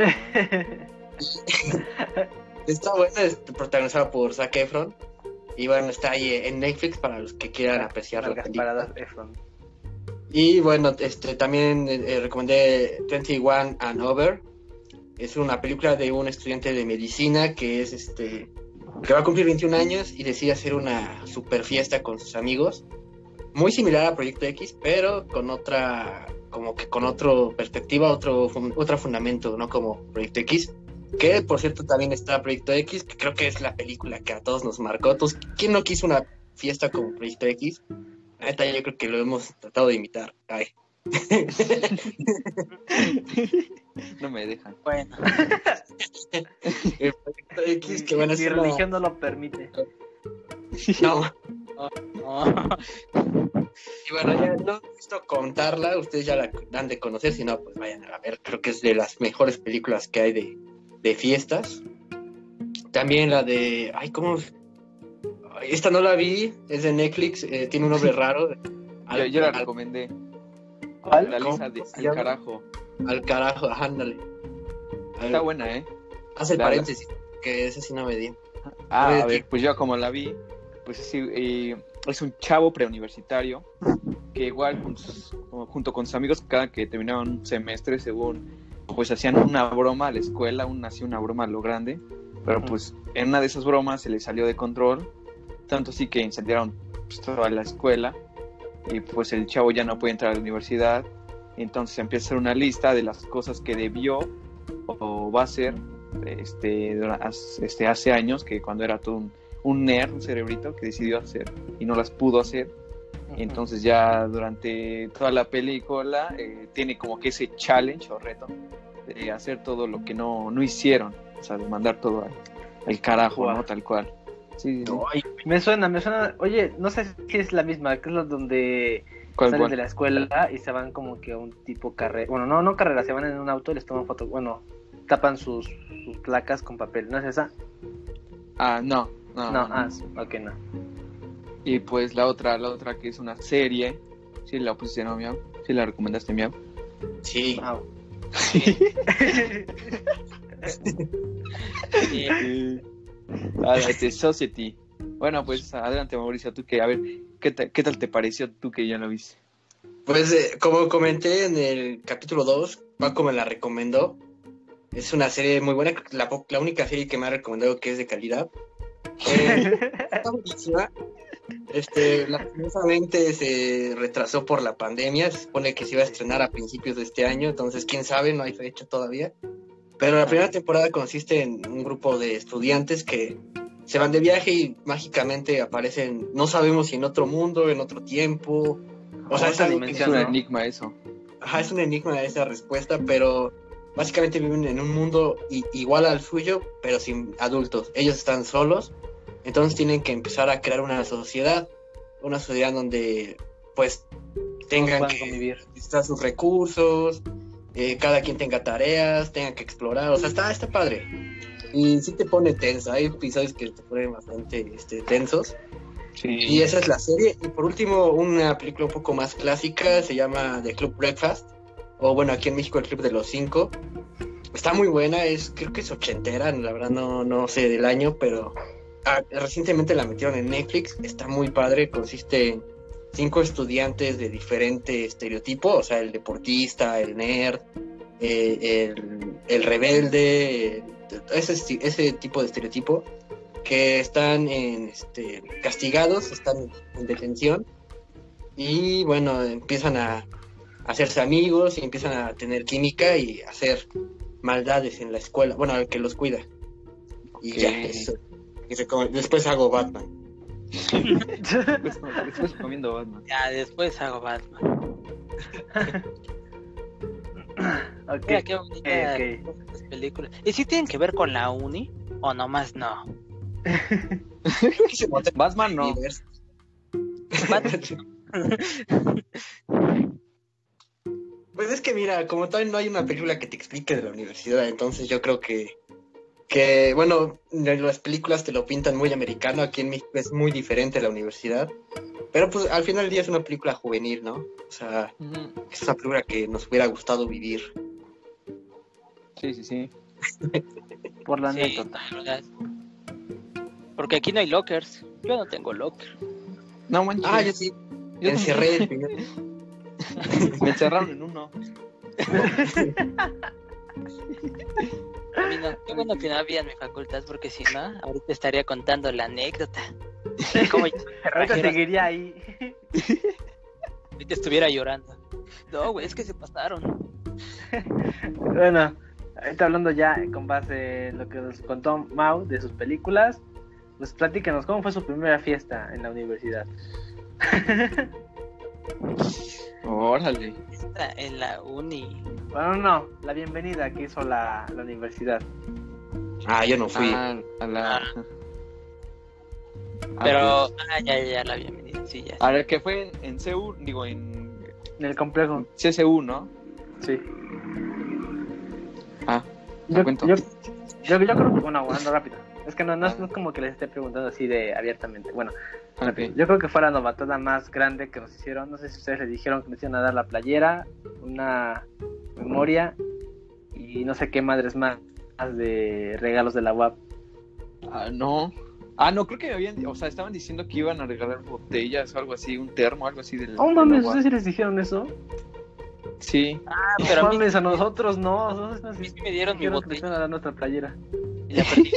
Está buena, es protagonizada por Zac Efron. Y bueno, está ahí en Netflix para los que quieran apreciar la Largas película. paradas, Efron. Y bueno, también recomendé 21 and Over. Es una película de un estudiante de medicina que es que va a cumplir 21 años y decide hacer una super fiesta con sus amigos. Muy similar a Proyecto X, pero con otra, como que con otro perspectiva, otro fundamento, no como Proyecto X. Que por cierto también está Proyecto X, que creo que es la película que a todos nos marcó. Entonces, ¿quién no quiso una fiesta como Proyecto X? La neta, yo creo que lo hemos tratado de imitar. Ay. no me dejan. Bueno, El Proyecto X, que bueno, es Mi una- religión no lo permite. No. no. Y bueno, ya no he visto contarla, ustedes ya la dan de conocer, si no, pues vayan a ver. Creo que es de las mejores películas que hay de fiestas. También la de... Ay, ¿cómo? Esta no la vi, es de Netflix, tiene un nombre raro. Yo la recomendé. ¿Cuál? La ¿Cómo lista de se Al llama? carajo. Al carajo, ándale. Está buena, ¿eh? Hace el Dale. paréntesis, que ese sí no me di. A ver, pues yo como la vi, pues sí, es un chavo preuniversitario que igual junto con sus amigos, cada que terminaban un semestre, según, pues hacían una broma a la escuela, hacía una broma a lo grande, pero pues en una de esas bromas se le salió de control, tanto así que incendiaron pues, toda la escuela, y pues el chavo ya no puede entrar a la universidad, y entonces empieza a hacer una lista de las cosas que debió o va a hacer hace años, que cuando era todo un nerd, un cerebrito que decidió hacer y no las pudo hacer. Y entonces ya durante toda la película tiene como que ese challenge o reto de hacer todo lo que no hicieron, o sea, de mandar todo al carajo, Wow. ¿no? Tal cual. Sí, sí. Ay, Me suena. Oye, no sé si es la misma, que es lo donde ¿Cuál, salen cuál? de la escuela y se van como que a un tipo carrera. Bueno, no carrera, se van en un auto y les toman fotos. Bueno, tapan sus placas con papel. ¿No es esa? Ah, no. Ok, no. Y pues la otra que es una serie, sí la pusiste, ¿no, Miau? Sí la recomendaste, Miau. sí. Mau. The Society. Bueno, pues adelante, Mauricio, tú que, a ver, ¿qué tal te pareció tú que ya lo viste? Pues como comenté en el capítulo 2, Paco me la recomendó. Es una serie muy buena, la única serie que me ha recomendado que es de calidad. Está buenísima. Lastimosamente se retrasó por la pandemia. Se supone que se iba a estrenar a principios de este año, entonces quién sabe, no hay fecha todavía. Pero la primera temporada consiste en un grupo de estudiantes que se van de viaje y mágicamente aparecen, no sabemos si en otro mundo, en otro tiempo. O sea, es Otra algo que Es dimensión, un ¿no? enigma eso. Ajá, es un enigma esa respuesta, pero básicamente viven en un mundo igual al suyo, pero sin adultos. Ellos están solos, entonces tienen que empezar a crear una sociedad donde pues tengan Puedan que convivir. necesitar sus recursos, cada quien tenga tareas, tenga que explorar, o sea, está padre. y sí te pone tenso. Hay episodios que te ponen bastante tensos. Sí. Y esa es la serie. Y por último, una película un poco más clásica, se llama The Club Breakfast, o bueno, aquí en México el Club de los 5. Está muy buena, creo que es ochentera, la verdad no sé del año, pero recientemente la metieron en Netflix. Está muy padre, consiste en 5 estudiantes de diferente estereotipo, o sea, el deportista, el nerd, el rebelde, ese tipo de estereotipo, que están castigados, están en detención, y bueno, empiezan a hacerse amigos y empiezan a tener química y hacer maldades en la escuela, bueno, al que los cuida. Y Okay. ya, eso. Después hago Batman. Después comiendo Batman. Ya, después hago Batman. Ok, Mira qué bonita ok. las películas. ¿Y si tienen que ver con la uni? ¿O nomás no? Batman no. Pues es que mira, como tal no hay una película que te explique de la universidad, entonces yo creo que bueno, en las películas te lo pintan muy americano, aquí en México es muy diferente la universidad, pero pues al final del día es una película juvenil, ¿no? O sea, Ujú. es una película que nos hubiera gustado vivir. Sí. Por la Sí, anécdota. la verdad. Porque aquí no hay lockers. Yo no tengo locker. No manches. Ah, yo sí, Yo encerré el primer... Me encerraron en uno. A mí no. Qué bueno que no había en mi facultad, porque si no, ahorita estaría contando la anécdota. Como yo Ahorita seguiría ahí. ahorita estuviera llorando. No, güey, es que se pasaron. Bueno, ahorita hablando ya con base en lo que nos contó Mau de sus películas, pues platícanos, ¿cómo fue su primera fiesta en la universidad? Órale. Está en la uni. Bueno, no, la bienvenida que hizo la universidad. Ah, yo no fui. A la... Pero, pues, ya, la bienvenida, sí, ya. a ver, que fue en CU, digo, en En el complejo, CSU, ¿no? sí. Ah, Yo cuento. creo que, bueno, aguantando rápido. Es que no es como que les esté preguntando así de abiertamente. Bueno, Ok. yo creo que fue la novatada más grande que nos hicieron. No sé si ustedes les dijeron que nos iban a dar la playera, una memoria y no sé qué madres más de regalos de la UAP. No, creo que estaban diciendo que iban a regalar botellas o algo así, un termo, algo así del... Oh, mames, ¿ustedes sí les dijeron eso? Sí. Pero a mí, Mames, a nosotros no. a mí sí me dieron mi Dijeron que nos botella. iban a dar nuestra playera. Y la perdí.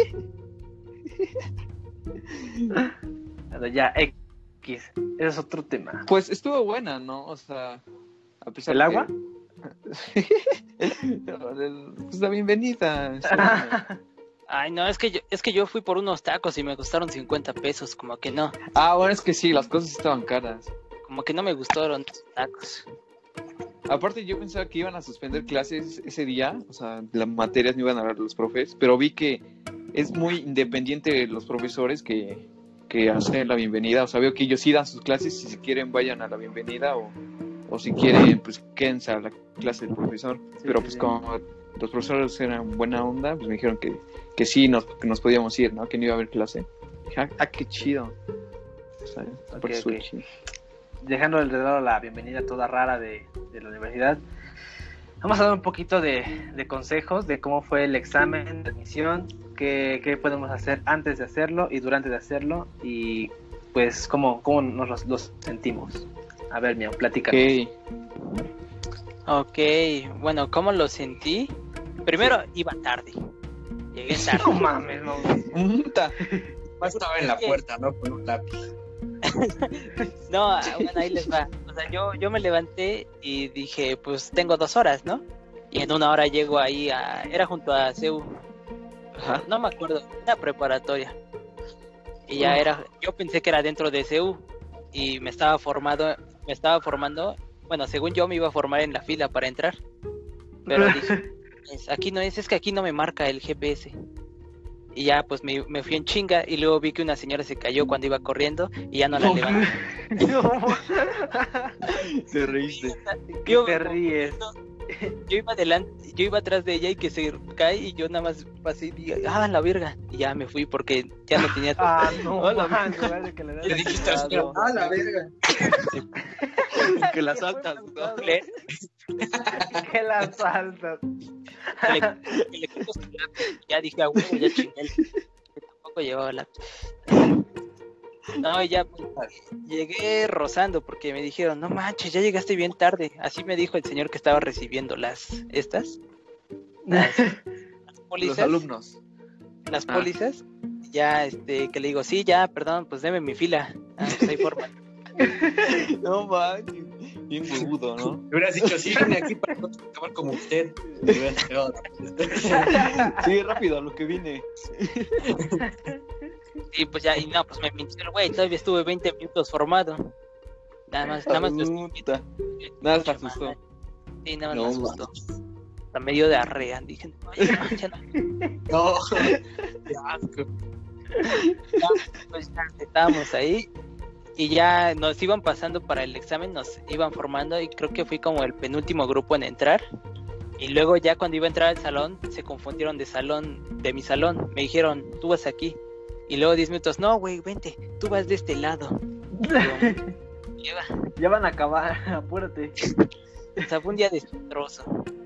Bueno, ya, X. Ese es otro tema. Pues estuvo buena, ¿no? O sea, a pesar ¿El que- agua? Pues la bienvenida. estuvo buena. Ay, no, es que yo fui por unos tacos y me costaron 50 pesos. Como que no. Bueno, es que sí, las cosas estaban caras. Como que no me gustaron los tacos. Aparte, yo pensaba que iban a suspender clases ese día, o sea, las materias no iban a dar los profes, pero vi que es muy independiente los profesores que hacen la bienvenida. O sea, veo que ellos sí dan sus clases y si quieren vayan a la bienvenida o si quieren, pues quédense a la clase del profesor. Pero sí, pues sí. como los profesores eran buena onda, pues me dijeron que sí, que nos podíamos ir, ¿no? Que no iba a haber clase. Dije, qué chido. O sea, por Ok, eso ok. chido. Dejando el lado la bienvenida toda rara de la universidad, vamos a dar un poquito de consejos de cómo fue el examen de admisión, qué podemos hacer antes de hacerlo y durante de hacerlo, y pues cómo nos los sentimos. A ver, Miau, platícanos. Ok, bueno, ¿cómo lo sentí? Primero iba tarde. Llegué tarde. No mames, no. Más estaba en la puerta, ¿no? Con un lápiz. No, bueno, ahí les va. O sea, yo me levanté y dije, pues tengo 2 horas, ¿no? Y en 1 hora llego ahí era junto a CEU. Ajá. No me acuerdo, una preparatoria. Y ya yo pensé que era dentro de CEU y me estaba formando, bueno, según yo me iba a formar en la fila para entrar. Pero dije, aquí no es que aquí no me marca el GPS. Y ya pues me fui en chinga y luego vi que una señora se cayó cuando iba corriendo y ya no la levanté. Te reíste. Yo te ríes. yo iba adelante, yo iba atrás de ella y que se cae y yo nada más pasé y dije, la verga. Y ya me fui porque ya no tenía... No, Hola, man, vale, que le das Le dijiste el lado. la verga. que la saltas, ¿no? Le- Que la saltas. le quito su lápiz. Ya dije, huevo, ya chingué. Que tampoco llevaba lápiz. No, ya pues, llegué rozando porque me dijeron, no manches, ya llegaste bien tarde. Así me dijo el señor que estaba recibiendo las pólizas. Los alumnos. Las pólizas. Ya, que le digo, sí, ya, perdón, pues deme mi fila. Pues hay forma. No manches. Bien burbudo, ¿no? Me hubieras dicho, sí, vine aquí para no acabar como usted. Me hubieras pegado la Sí, rápido, a lo que vine. Y pues ya, y no, pues me mintió el güey, todavía estuve 20 minutos formado. Nada más Puta. Nada te asustó. Sí, nada más No, me asustó. Hasta medio de arrea, dije, no, ya no. No, qué asco. Ya, pues ya estábamos ahí y ya nos iban pasando para el examen, nos iban formando y creo que fui como el penúltimo grupo en entrar. Y luego ya cuando iba a entrar al salón, se confundieron de mi salón. Me dijeron, tú vas aquí. Y luego 10 minutos, no, güey, vente, tú vas de este lado. Y yo, Ya van a acabar, apúrate. o sea, fue un día desastroso.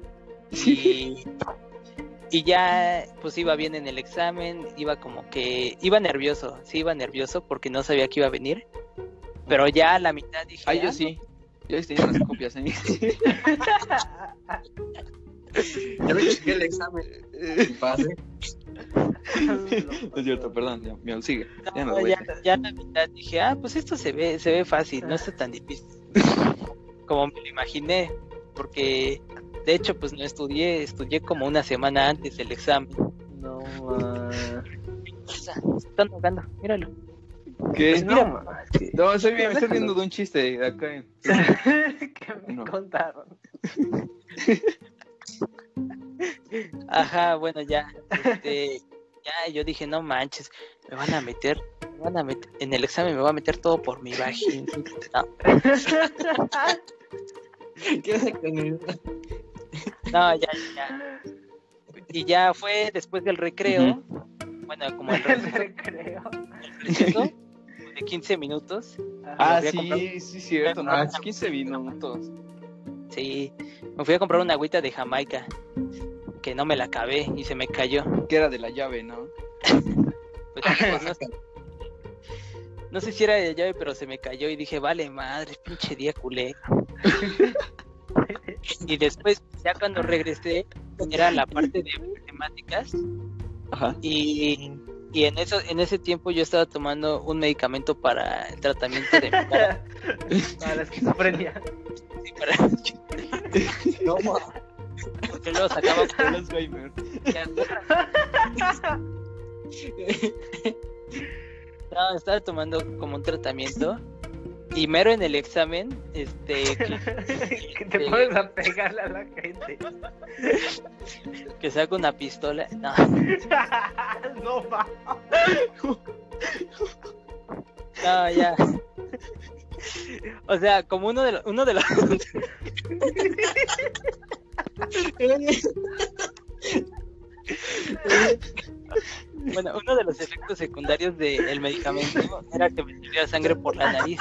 Y ya, pues iba bien en el examen, iba nervioso, sí iba nervioso porque no sabía que iba a venir. Pero ya a la mitad dije, Yo sí. Yo sí tenía las copias ahí. Ya me chequé el examen. Y pasé. Es cierto, perdón, ya sigue. Ya me no, voy. ya a la mitad dije, pues esto se ve fácil, no está tan difícil. Como me lo imaginé, porque de hecho pues no estudié como una semana antes del examen. No, man. Se están ahogando, míralo. ¿Qué? No, man. No, estoy viendo de un chiste de acá. Que me No. contaron. Ajá, bueno, ya yo dije, no manches, me van a meter en el examen, me va a meter todo por mi vagina. No, ya. Y ya fue después del recreo, bueno, como el Recreo. receso de 15 minutos. Me fui a comprar- Sí, cierto. No, 15 minutos. Sí, me fui a comprar una agüita de Jamaica, que no me la acabé y se me cayó. Que era de la llave, ¿no? Pues no sé si era de llave, pero se me cayó y dije, vale madre, pinche día culero. Y después, ya cuando regresé, era la parte de matemáticas Ajá. y en ese tiempo yo estaba tomando un medicamento para el tratamiento de mi cara. Para la esquizofrenia. Sí, No, ma. porque luego sacaba El Alzheimer. No, estaba tomando como un tratamiento y mero en el examen, Que te pones a pegarle a la gente. que saco una pistola, no, No, ma. no, ya. O sea, como uno de los bueno, uno de los efectos secundarios del medicamento era que me salía sangre por la nariz.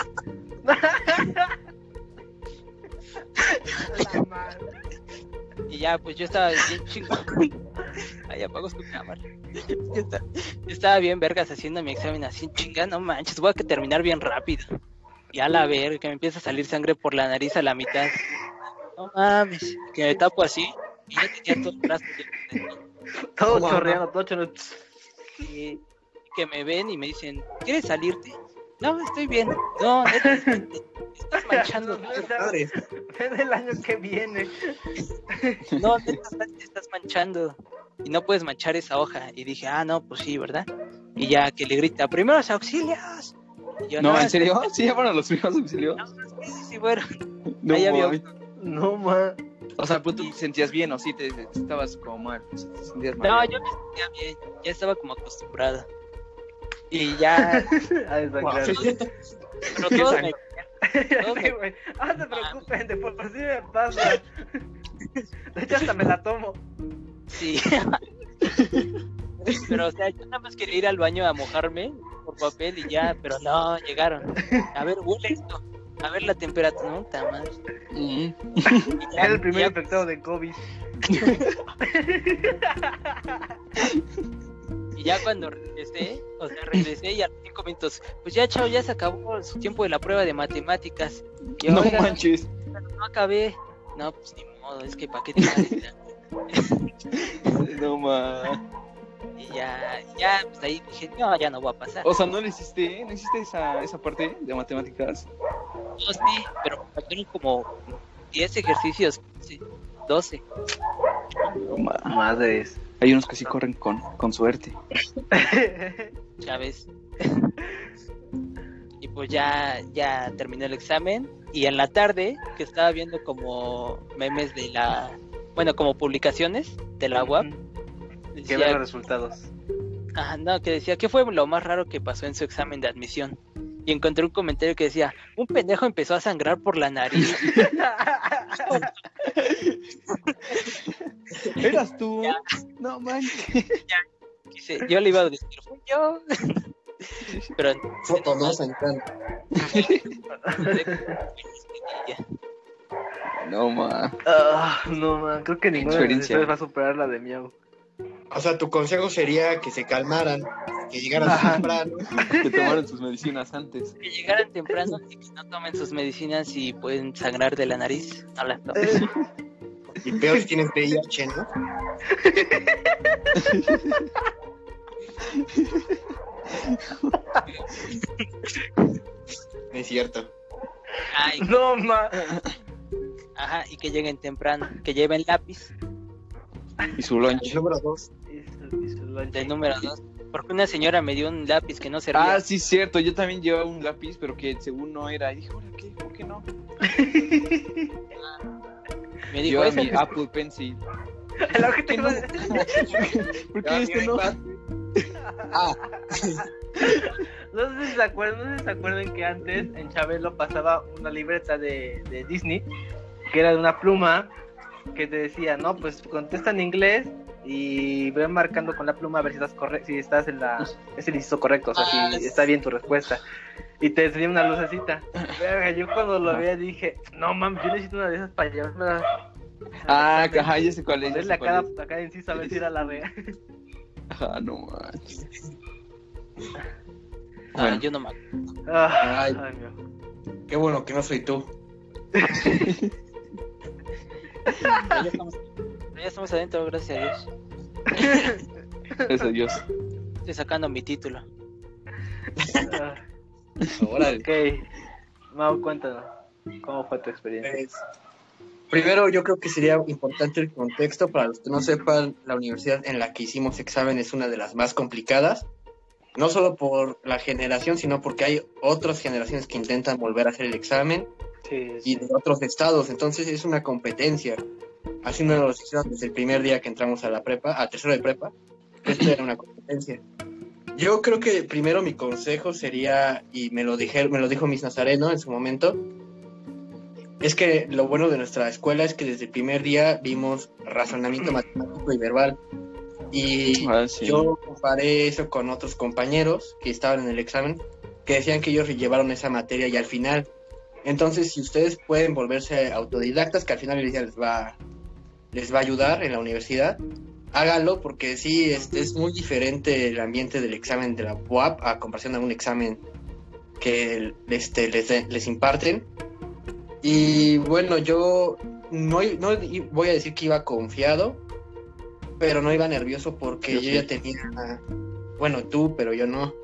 La madre. Y ya, pues yo estaba bien chingón. Ahí apago su cámara. Yo estaba bien vergas haciendo mi examen así, chinga, no manches, voy a terminar bien rápido. Y a la verga, que me empieza a salir sangre por la nariz a la mitad. No mames, que me tapo así y ya tenía todo el brazo lleno de- Todo No, chorreando, todo chorreando. y que me ven y me dicen, ¿quieres salirte? No, estoy bien. No, neta, estás manchando. Madre. Ven el año que viene. No, neta, te estás manchando. Y no puedes manchar esa hoja. Y dije, no, pues sí, ¿verdad? Y ya que le grita, primeros auxilios. Y yo, No, ¿en serio? ¿Sí ya fueron los primeros auxilios? Sí, bueno. No, Ahí había mames. No, ma. O sea, pues tú te sentías bien o sí te estabas como mal. Te sentías mal. No, yo me sentía bien. Ya estaba como acostumbrado. Y ya. A desangrar. Pero todos me. Sí, güey. No se preocupen, de por sí me pasa. De hecho, hasta me la tomo. Sí. Pero, o sea, yo nada más quería ir al baño a mojarme por papel y ya, pero no, llegaron. A ver, huele esto. A ver la temperatura, no, está mal. Era el primer infectado de COVID. Y ya cuando regresé y a los 5 minutos, pues ya, chao, ya se acabó su tiempo de la prueba de matemáticas. Y No oigan, manches. no acabé. No, pues ni modo, es que para qué te parece. No manches. Y ya, pues ahí dije, no, ya no va a pasar. O sea, ¿no le hiciste? ¿No hiciste esa parte de matemáticas? No, sí, pero me faltaron como 10 ejercicios, sí, 12. No ma- Madres. Hay unos que sí corren con suerte. Ya ves. Y pues ya terminó el examen. Y en la tarde, que estaba viendo como memes de como publicaciones de la UAP, Que vean los resultados. no, que decía, ¿qué fue lo más raro que pasó en su examen de admisión? Y encontré un comentario que decía, un pendejo empezó a sangrar por la nariz. ¿Eras tú? Ya. No manches. Dice, yo le iba a decir, fui yo. Pero Foto, ¿no? Sangrando. No man. No, man, creo que ninguna de Experiencia. ustedes va a superar la de Miau. O sea, tu consejo sería que se calmaran, que llegaran temprano. Que tomaron sus medicinas antes. que llegaran temprano y que no tomen sus medicinas y pueden sangrar de la nariz. No las tomen. Y peor si tienen VIH, ¿no? No es cierto. Ay, No, man. ajá, y que lleguen temprano, que lleven lápiz Y su lunch. Número 2. del número 2. Porque una señora me dio un lápiz que no servía. Ah, sí, cierto. Yo también llevaba un lápiz, pero que según no era. Y dije, ¿ahora qué? ¿Por qué no? Me dijo Yo eso. mi Apple Pencil. Lo que te iba a decir. ¿Por qué este no? No sé si se acuerdan que antes en Chabelo pasaba una libreta de Disney que era de una pluma que te decía, no, pues contesta en inglés y ve marcando con la pluma a ver si estás si estás en es el inciso correcto, o sea, si está bien tu respuesta. Y te enseñé una lucecita. Verga, yo cuando lo veía dije, no mames, yo necesito una de esas para llevarme Ajá, ya sé cuál es. ya sé a cuál cada inciso a ver si era la real. es. Ajá, no manches. Ah, yo no me acuerdo. Ay. Ay, mío. Qué bueno que no soy tú. Pero ya estamos adentro, gracias a Dios. Gracias a Dios. Estoy sacando mi título. Órale. Ok, Mau, cuéntanos, ¿cómo fue tu experiencia? Pues, primero, yo creo que sería importante el contexto. Para los que no sepan, la universidad en la que hicimos examen es una de las más complicadas. No solo por la generación, sino porque hay otras generaciones que intentan volver a hacer el examen Sí, y de otros estados. Entonces es una competencia. Así nos lo hicieron desde el primer día que entramos a la prepa, a tercero de prepa. Esto era una competencia. Yo creo que primero mi consejo sería, y me lo dijo Miss Nazareno en su momento, es que lo bueno de nuestra escuela es que desde el primer día vimos razonamiento matemático y verbal. Y Sí. yo comparé eso con otros compañeros que estaban en el examen, que decían que ellos llevaron esa materia ya al final. Entonces, si ustedes pueden volverse autodidactas, que al final del día les va a ayudar en la universidad, háganlo, porque sí, es muy diferente el ambiente del examen de la UAP a comparación a un examen que les imparten. Y bueno, yo no voy a decir que iba confiado, pero no iba nervioso porque yo ya tenía, bueno, tú, pero yo no.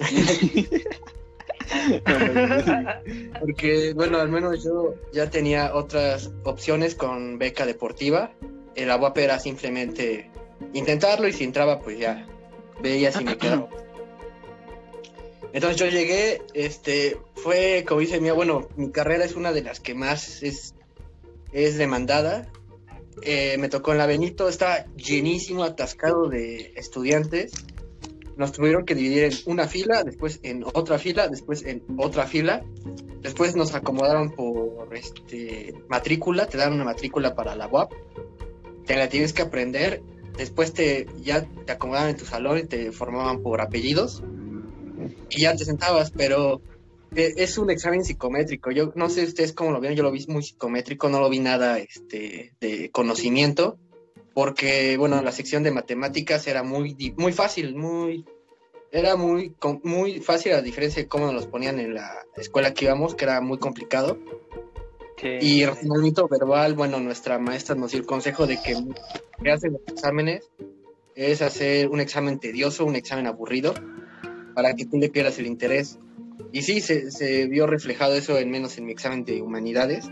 Porque, bueno, al menos yo ya tenía otras opciones con beca deportiva. La UAP era simplemente intentarlo y si entraba, pues ya veía si me quedaba. Entonces yo llegué, fue, como dice Mía, bueno, mi carrera es una de las que más es demandada. Me tocó en la Benito, estaba llenísimo, atascado de estudiantes. Nos tuvieron que dividir en una fila, después en otra fila, después en otra fila. Después nos acomodaron por matrícula, te dan una matrícula para la UAP. te la tienes que aprender. Después ya te acomodaban en tu salón y te formaban por apellidos y ya te sentabas, pero es un examen psicométrico. Yo no sé ustedes cómo lo ven, yo lo vi muy psicométrico, no lo vi nada de conocimiento, porque bueno, la sección de matemáticas era muy fácil, era muy fácil, a diferencia de cómo nos los ponían en la escuela que íbamos, que era muy complicado. Y el razonamiento verbal, bueno, nuestra maestra nos dio el consejo de que hacen los exámenes es hacer un examen tedioso, un examen aburrido, para que tú le pierdas el interés. Y sí, se vio reflejado eso, al menos en mi examen de humanidades.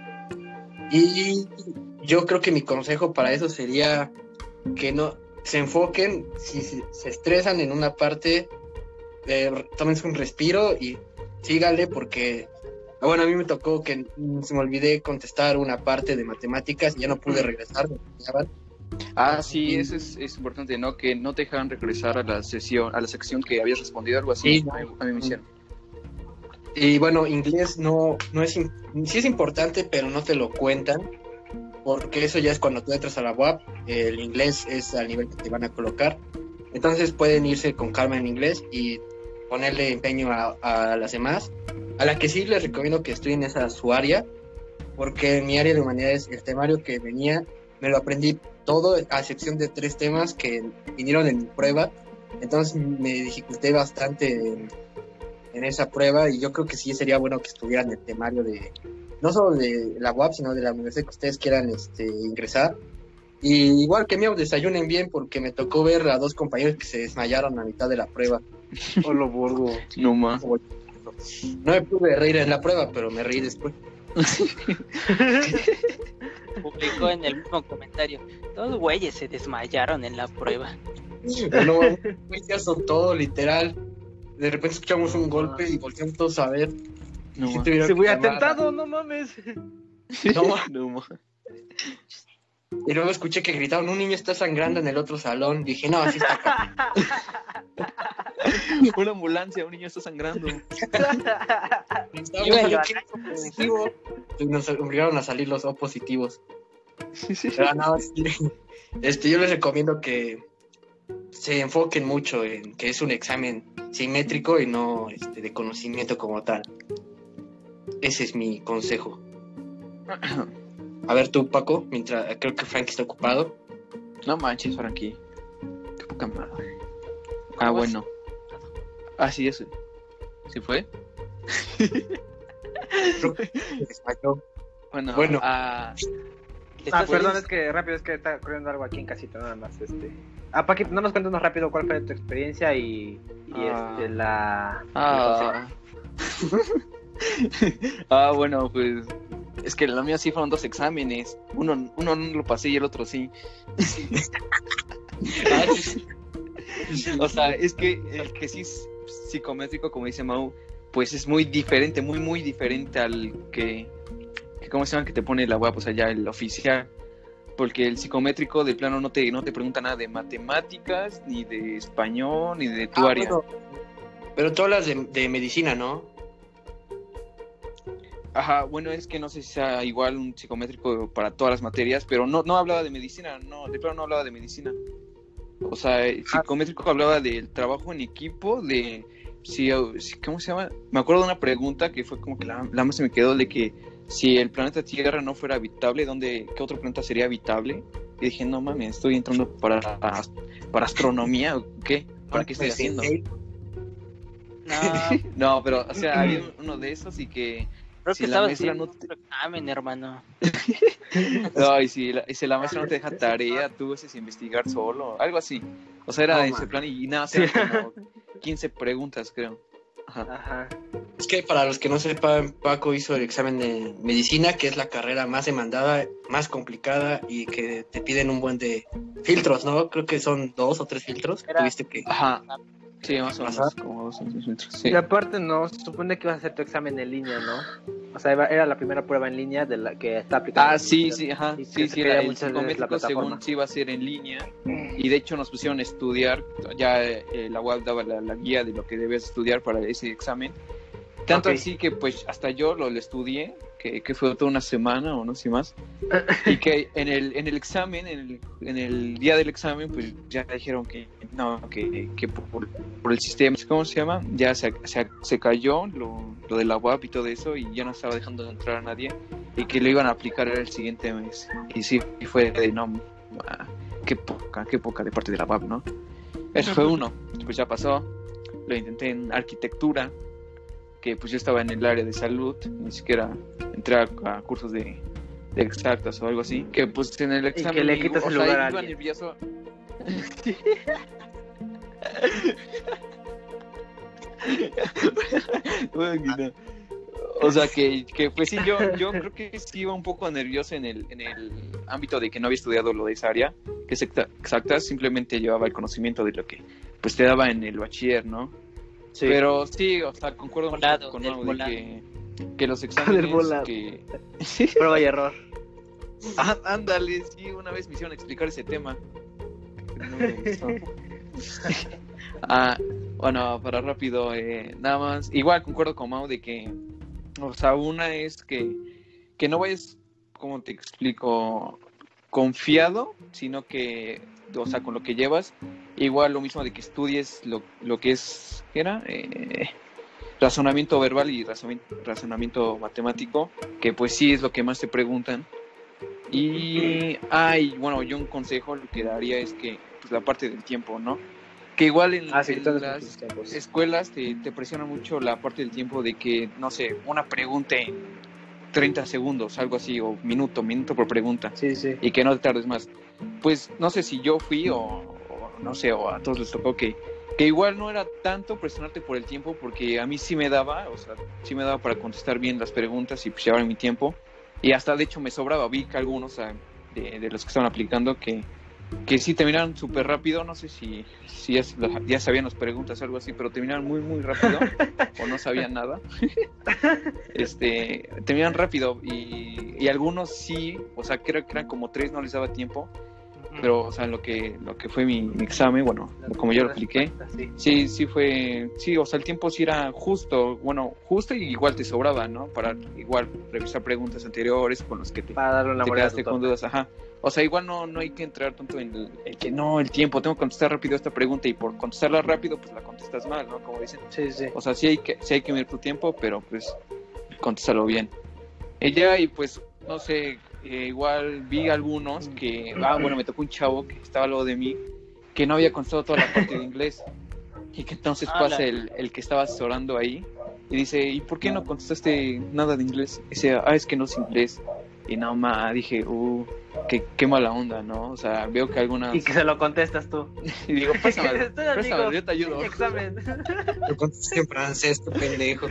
Y yo creo que mi consejo para eso sería que no se enfoquen, si se estresan en una parte, tómense un respiro y síganle, porque bueno, a mí me tocó que se me olvidé contestar una parte de matemáticas y ya no pude regresar. Sí, eso es importante, ¿no? Que no te dejaran regresar a la sección que habías respondido, algo así. Sí, a mí me hicieron. Y bueno, inglés no es, sí es importante, pero no te lo cuentan, porque eso ya es cuando tú entras a la UAP, el inglés es al nivel que te van a colocar. Entonces pueden irse con calma en inglés y ponerle empeño a las demás. A la que sí les recomiendo que estudien esa su área, porque en mi área de humanidades el temario que venía me lo aprendí todo, a excepción de 3 temas que vinieron en mi prueba. Entonces me dificulté bastante en esa prueba, y yo creo que sí sería bueno que estuvieran el temario de no solo de la UAP, sino de la universidad que ustedes quieran ingresar. Y igual que mío, desayunen bien, porque me tocó ver a 2 compañeros que se desmayaron a mitad de la prueba. Hola, Borgo. No más. No me pude reír en la prueba, pero me reí después. Publicó en el mismo comentario: 2 güeyes se desmayaron en la prueba. No, ya son todo, literal. De repente escuchamos un golpe y volteamos todos a ver. No, Si tuvieron Se que voy llamar. atentado, no mames. No. Y luego escuché que gritaron: un niño está sangrando en el otro salón. Dije, no, así está acá. Una ambulancia, un niño está sangrando. Positivo. Y nos obligaron a salir los O positivos. Pero no, yo les recomiendo que se enfoquen mucho en que es un examen simétrico y no de conocimiento como tal. Ese es mi consejo. A ver tú, Paco, mientras creo que Frank está ocupado. No manches, Frankie. Qué poca madre. Bueno. Sí, eso. ¿Sí fue? Creo que se desmayó. Bueno. Perdón, es que está ocurriendo algo aquí en casita, nada más. Paqui, no nos cuéntanos rápido cuál fue tu experiencia y Bueno, pues es que la mía sí fueron 2 exámenes. Uno no lo pasé y el otro sí. O sea, es que el que sí es psicométrico, como dice Mau, pues es muy diferente, muy diferente al que ¿cómo se llama? Que te pone la UAP, o sea, ya el oficial. Porque el psicométrico de plano no te pregunta nada de matemáticas, ni de español, ni de tu área. Bueno, pero tú hablas de medicina, ¿no? Ajá, bueno, es que no sé si sea igual un psicométrico para todas las materias, pero no hablaba de medicina, de plano no hablaba de medicina. O sea, el psicométrico hablaba del trabajo en equipo, ¿cómo se llama? Me acuerdo de una pregunta que fue como que la más se me quedó, de que si el planeta Tierra no fuera habitable, ¿qué otro planeta sería habitable? Y dije, no mames, estoy entrando para astronomía, ¿o qué? ¿Para qué estoy haciendo? No, pero, o sea, había uno de esos y que creo si que la maestra no te examen, hermano. No, y si la maestra no te deja tarea, tú haces investigar solo, algo así. O sea, era ese plan y nada, eran como 15 preguntas, creo. Ajá. Es que para los que no sepan, Paco hizo el examen de medicina, que es la carrera más demandada, más complicada y que te piden un buen de filtros, ¿no? Creo que son 2 o 3 filtros. Tuviste que... Ajá. Sí, más o menos, como 2 centímetros. Sí. Y aparte, no, se supone que ibas a hacer tu examen en línea, ¿no? O sea, era la primera prueba en línea de la que está aplicando. Sí, ajá. Y Sí, era el psicométrico según sí iba a ser en línea. Y de hecho nos pusieron a estudiar. Ya la UAP daba la guía de lo que debías estudiar para ese examen. Tanto así que pues hasta yo lo estudié, que fue toda una semana o no sé más, y que en el examen, en el día del examen, pues ya dijeron que no, que por el sistema, ¿cómo se llama? Ya se cayó lo de la UAP y todo eso, y ya no estaba dejando de entrar a nadie, y que lo iban a aplicar el siguiente mes. Y sí, y fue de no, qué poca de parte de la UAP, ¿no? Eso fue uno. Pues ya pasó, lo intenté en arquitectura, que pues yo estaba en el área de salud, ni siquiera entré a cursos de exactas o algo así, que pues en el examen y que le quitas el lugar a iba alguien. nervioso. O sea que pues sí, yo creo que sí iba un poco nervioso en el ámbito de que no había estudiado lo de esa área, que es exactas, simplemente llevaba el conocimiento de lo que pues te daba en el bachiller, ¿no? Sí. Pero sí, o sea, concuerdo con Mau de que los exámenes que... Prueba y error. Ándale, sí, una vez me hicieron explicar ese tema. No me gustó. Bueno, para rápido, nada más. Igual concuerdo con Mau de que, o sea, una es que no vayas, ¿cómo te explico? Confiado, sino que, o sea, con lo que llevas. Igual lo mismo de que estudies lo que es, ¿qué era? Razonamiento verbal y razonamiento matemático, que pues sí es lo que más te preguntan. Y bueno, yo un consejo lo que daría es que pues la parte del tiempo, ¿no? Que igual en las escuelas te presiona mucho la parte del tiempo de que, no sé, una pregunta en 30 segundos, algo así, o minuto por pregunta. Sí. Y que no te tardes más. Pues no sé si yo fui o no sé, o a todos les tocó que igual no era tanto presionarte por el tiempo, porque a mí sí me daba, o sea, sí me daba para contestar bien las preguntas y pues llevar mi tiempo. Y hasta de hecho me sobraba, vi que algunos, o sea, de los que estaban aplicando que sí terminaron súper rápido, no sé si ya sabían las preguntas o algo así, pero terminaron muy, muy rápido, o no sabían nada. Terminaron rápido, y algunos sí, o sea, que eran como 3, no les daba tiempo, pero, o sea, lo que fue mi examen, bueno, como yo lo apliqué, sí fue, sí, o sea, el tiempo sí era justo y igual te sobraba, ¿no? Para igual revisar preguntas anteriores con los que te quedaste con dudas, ajá. O sea, igual no hay que entrar tanto en el que no, el tiempo, tengo que contestar rápido esta pregunta, y por contestarla rápido, pues la contestas mal, ¿no? Como dicen. Sí. O sea, sí hay que medir tu tiempo, pero pues contéstalo bien. Y pues, no sé, igual vi algunos que, bueno, me tocó un chavo que estaba al lado de mí, que no había contestado toda la parte de inglés, y que entonces pasa el que estaba asesorando ahí, y dice, ¿y por qué no contestaste nada de inglés? Y dice, es que no es inglés. Y nada más dije, qué mala onda, ¿no? O sea, veo que algunas... Y que se lo contestas tú. Y digo, pásame, yo te ayudo. Sí, examen. Lo contesté en francés, tu pendejo.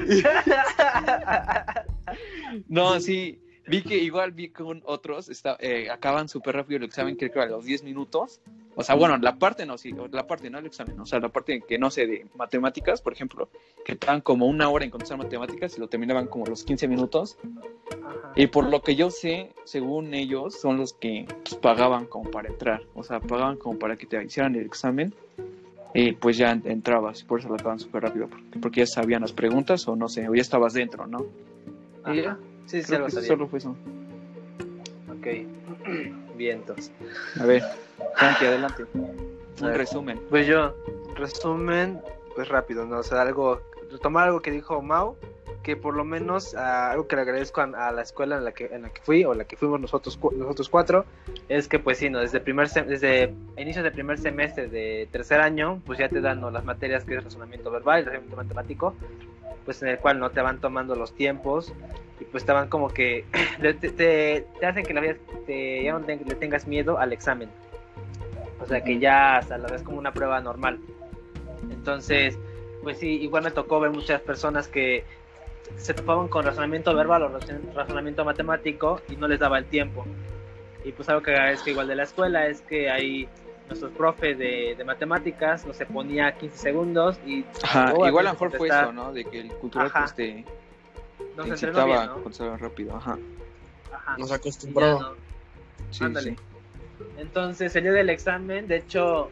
No, sí, vi con otros, acaban súper rápido el examen, creo que a los 10 minutos. O sea, bueno, la parte no el examen, o sea, la parte que no sé de matemáticas, por ejemplo, que estaban como 1 hora en contestar matemáticas y lo terminaban como los 15 minutos. Ajá. Y por lo que yo sé, según ellos, son los que pues, pagaban como para entrar, o sea, pagaban como para que te hicieran el examen, y pues ya entrabas, por eso lo acaban súper rápido, porque ya sabían las preguntas, o no sé, o ya estabas dentro, ¿no? Ajá. Y ya, sí, creo que solo fue eso. Ok, bien, entonces. A ver, Frankie, adelante. Un resumen. Pues resumen, pues rápido, ¿no? O sea, retomar algo que dijo Mau, que por lo menos algo que le agradezco a la escuela en la que fui, o la que fuimos nosotros 4, es que pues sí, ¿no? Desde inicios del primer semestre de tercer año, pues ya te dan, ¿no? Las materias que es razonamiento verbal y razonamiento matemático, pues en el cual no te van tomando los tiempos, y pues te van como que te hacen que ya no le tengas miedo al examen, o sea que ya hasta la ves como una prueba normal. Entonces pues sí, igual me tocó ver muchas personas que se topaban con razonamiento verbal o razonamiento matemático y no les daba el tiempo. Y pues algo que agradezco igual de la escuela es que hay nuestros profes de matemáticas, nos se ponía 15 segundos y... Ajá, igual a lo mejor fue eso, ¿no? De que el cultural pues te incitaba a contestar rápido, ajá. Nos acostumbró. No. Sí, ándale. Sí. Entonces el día del examen, de hecho,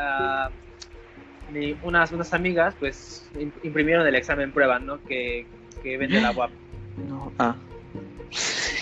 unas amigas pues imprimieron el examen prueba, ¿no? Que vende la UAP. No,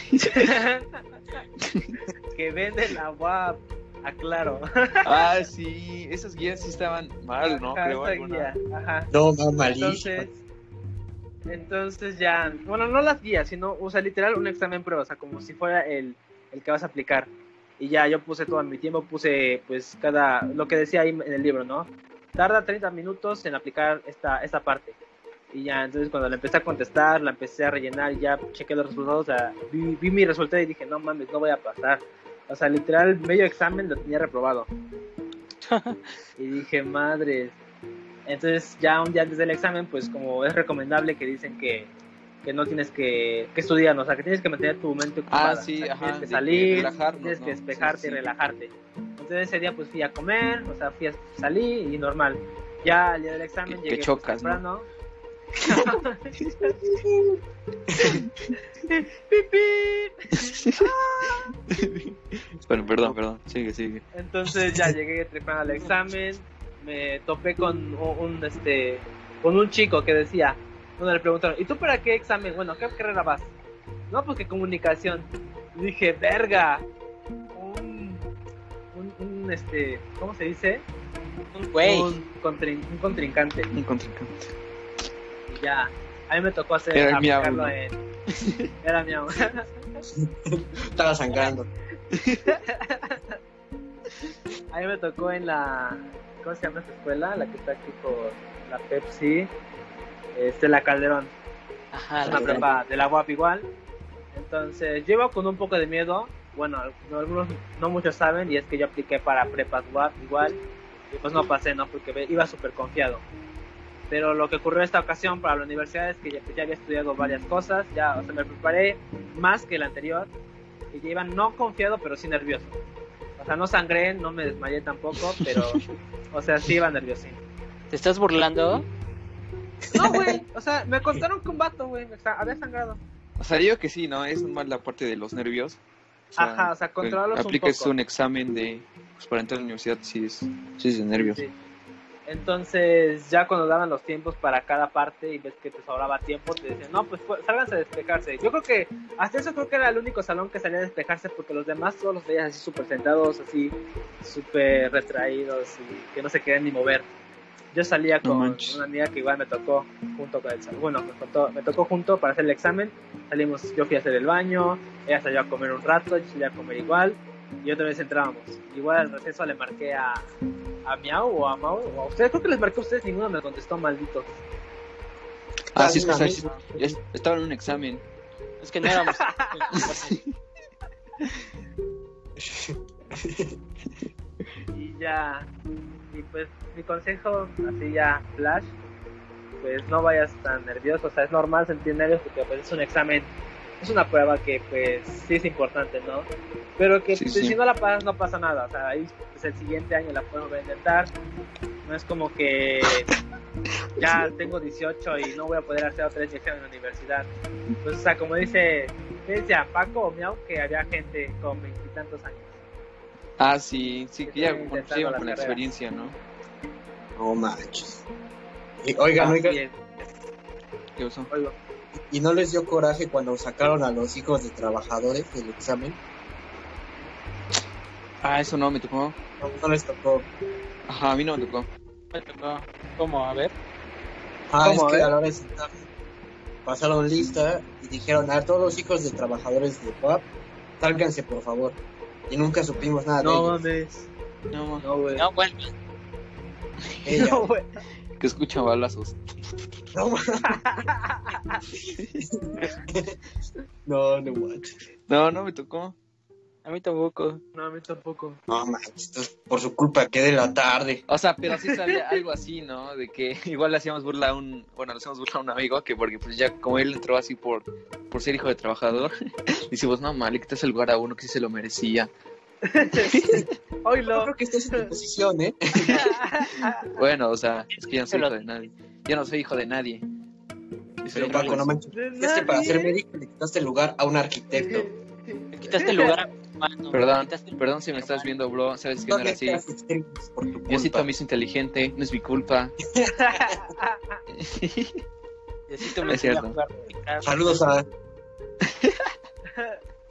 Que vende la UAP, aclaro. Ah, sí, esas guías sí estaban mal, ¿no? Ajá, Creo esa alguna. guía, ajá. No, malísimo. Entonces ya, bueno, no las guías, sino, o sea, literal un examen prueba, o sea, como si fuera el que vas a aplicar. Y ya yo puse todo mi tiempo, puse pues lo que decía ahí en el libro, ¿no? Tarda 30 minutos en aplicar esta parte. Y ya, entonces cuando le empecé a contestar, la empecé a rellenar y ya chequé los resultados, o sea, vi mi resultado y dije, no mames, no voy a pasar. O sea, literal, medio examen lo tenía reprobado. Y dije, madres. Entonces ya un día antes del examen, pues como es recomendable que dicen que no tienes que estudiar, ¿no? O sea, que tienes que mantener tu mente ocupada. Ah, sí, o sea, ajá. tienes que salir, relajarnos, tienes ¿no? que despejarte Sí, y sí. relajarte. Entonces ese día pues fui a comer, o sea, salí y normal. Ya al día del examen Que llegué pues, chocas, ¿no? temprano. Bueno, perdón, sigue. Entonces ya llegué temprano al examen, me topé con un chico que decía, bueno, le preguntaron, ¿y tú para qué examen? Bueno, ¿qué carrera vas? No, pues que comunicación. Y dije, verga, ¿cómo se dice? Güey. Un contrincante. Un contrincante. Y ya, a mí me tocó Era el miau, aplicarlo ¿no? Era miau. Estaba sangrando. A mí me tocó en la... ¿Cómo se llama esta escuela? La que está aquí por la Pepsi. La Calderón. Ajá, Una prepa de la UAP igual. Entonces, yo iba con un poco de miedo. Bueno, algunos no muchos saben. Y es que yo apliqué para prepas UAP igual. Y pues no pasé, ¿no? Porque iba súper confiado. Pero lo que ocurrió esta ocasión para la universidad es que ya había estudiado varias cosas. Ya, o sea, me preparé más que el anterior. Y ya iba no confiado, pero sí nervioso. O sea, no sangré, no me desmayé tampoco, pero... O sea, sí iba nerviosín. ¿Te estás burlando? No, güey. O sea, me contaron que un vato, güey, había sangrado. O sea, digo que sí, ¿no? Es más la parte de los nervios. Ajá, o sea, controlarlos un apliques poco. un examen pues, para entrar a la universidad, sí es de nervios. Sí. Entonces, ya cuando daban los tiempos para cada parte y ves que te sobraba tiempo, te decían, no, pues sálganse a despejarse. Yo creo que, hasta eso creo que era el único salón que salía a despejarse, porque los demás todos los veías así súper sentados, así súper retraídos y que no se querían ni mover. Yo salía con una amiga que igual me tocó junto con el salón. Bueno, me tocó junto para hacer el examen. Salimos, yo fui a hacer el baño, ella salió a comer un rato, yo salí a comer igual y otra vez entrábamos. Igual al receso le marqué a Miau o a Mau o a ustedes, creo que les marqué a ustedes, ninguno me contestó, malditos. Ah, sí, es que estaba en un examen. Es que no éramos. Y ya, y pues mi consejo, así ya, flash, pues no vayas tan nervioso, o sea, es normal sentir nervios porque pues es un examen, es una prueba que pues sí es importante, ¿no? Pero que Sí, pues, sí. si no la pasas no pasa nada, o sea, ahí pues el siguiente año la podemos intentar, no es como que ya tengo 18 y no voy a poder hacer otra vez mi examen en la universidad. Pues, o sea, como dice Paco o Miau, que había gente con 20 y tantos años. Ah, sí, que ya Estoy intentando llevan la con la carrera. experiencia, ¿no? No manches. Y, oigan, Así oigan, es, ¿Qué pasó? oigo. ¿y no les dio coraje cuando sacaron a los hijos de trabajadores del examen? Ah, eso no me tocó. No les tocó. Ajá, a mí no me tocó. Me tocó. ¿Cómo? A ver. Ah, ¿Cómo, es que eh? a la hora de sentarme pasaron lista y dijeron a todos los hijos de trabajadores de PAP, sálganse por favor. Y nunca supimos nada No de ellos. mames. No, No, güey. No, bueno. Ella. No, güey. que escucha balazos. No, no manches. No me tocó. A mí tampoco. No, a mí tampoco. No manches, esto es por su culpa que de la tarde. O sea, pero sí sabía algo así, ¿no? De que igual le hacíamos burla a le hacíamos burla a un amigo que porque pues ya como él entró así por ser hijo de trabajador, decimos, no, mal, le quitas el lugar a uno que sí se lo merecía. Yo Oílo. creo que estás en tu posición, ¿eh? Bueno, o sea, es que ya no soy hijo de nadie. Ya no soy hijo de nadie. Pero Paco, no manches. Es que para ser médico le quitaste el lugar a un arquitecto. Le quitaste el lugar a mi hermano. Perdón si me estás viendo, bro. Sabes que no era así. Por tu culpa. Yo sí también soy inteligente, no es mi culpa. Diosito me Es cierto. enseñó a jugar. Saludos a...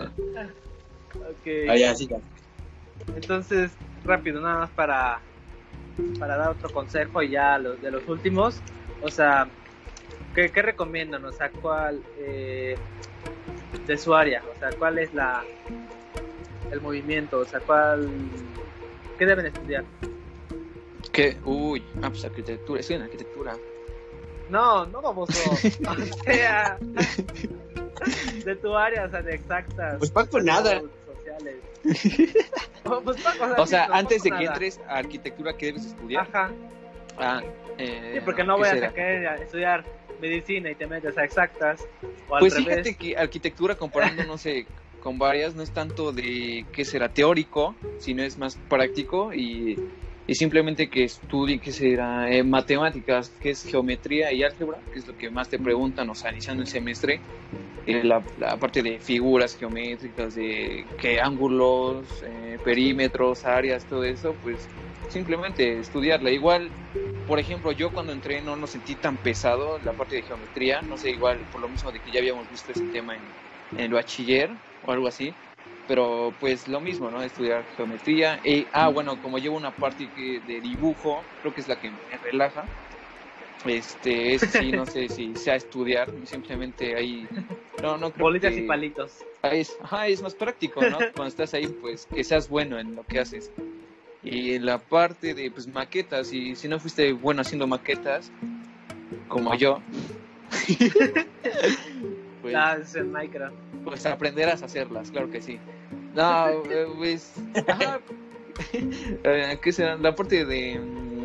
Ok. Ah, ya, sí, ya. Entonces, rápido, nada más para dar otro consejo y ya de los últimos. O sea, ¿qué recomiendan? O sea, ¿cuál de su área? O sea, ¿cuál es el movimiento? O sea, ¿qué deben estudiar? ¿Qué? Uy, pues arquitectura, estoy en arquitectura. No, baboso. O sea, de tu área, o sea, de exactas. Pues Paco, nada. Sociales. Pues, Paco, O sea, sí, antes de Paco, que nada. entres a arquitectura, ¿qué debes estudiar? Ajá. Sí, porque no ¿qué voy a será? querer estudiar medicina y te metes a exactas. O al Pues revés. fíjate que arquitectura, comparando, no sé, con varias, no es tanto de qué será teórico, sino es más práctico y simplemente que estudie qué será matemáticas, qué es geometría y álgebra, que es lo que más te preguntan, o sea, iniciando el semestre, la parte de figuras geométricas, de qué ángulos, perímetros, áreas, todo eso, pues simplemente estudiarla. Igual, por ejemplo, yo cuando entré no lo sentí tan pesado la parte de geometría, no sé, igual por lo mismo de que ya habíamos visto ese tema en el bachiller o algo así, pero pues lo mismo, ¿no? Estudiar geometría. Bueno, como llevo una parte de dibujo, creo que es la que me relaja. Ese sí, no sé si sea estudiar, simplemente ahí, no creo Bolitas que... y palitos. Es más práctico, ¿no? Cuando estás ahí, pues que seas bueno en lo que haces. Y en la parte de pues maquetas, y si no fuiste bueno haciendo maquetas, como yo, pues, Es en Minecraft. pues aprenderás a hacerlas, claro que sí. No, pues, ajá. ¿Qué será? La parte de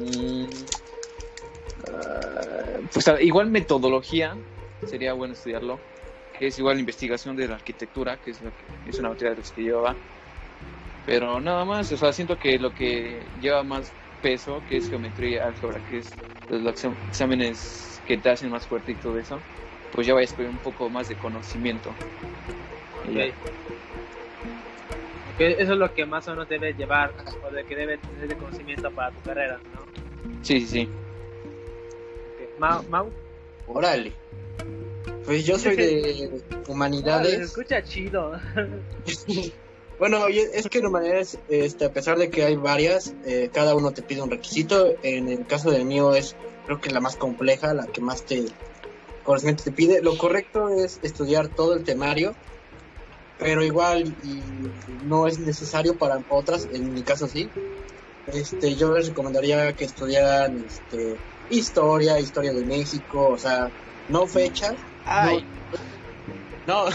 pues igual metodología sería bueno estudiarlo, que es igual investigación de la arquitectura, que es una materia de los que llevaba. Pero nada más, o sea, siento que lo que lleva más peso, que es geometría, álgebra, que es los exámenes que te hacen más fuerte y todo eso, pues ya vayas con un poco más de conocimiento. Y ya. Ok. Que eso es lo que más o menos debes llevar, o de que debes tener de conocimiento para tu carrera, ¿no? Sí. Ok. Mau. Órale. Pues yo soy de Se humanidades. escucha chido. Bueno, y es que en humanidades, a pesar de que hay varias, cada uno te pide un requisito. En el caso del mío creo que la más compleja, la que más conocimiento te pide. Lo correcto es estudiar todo el temario, pero igual y no es necesario para otras. En mi caso sí. Yo les recomendaría que estudiaran historia de México, o sea, no fechas. Ay. No.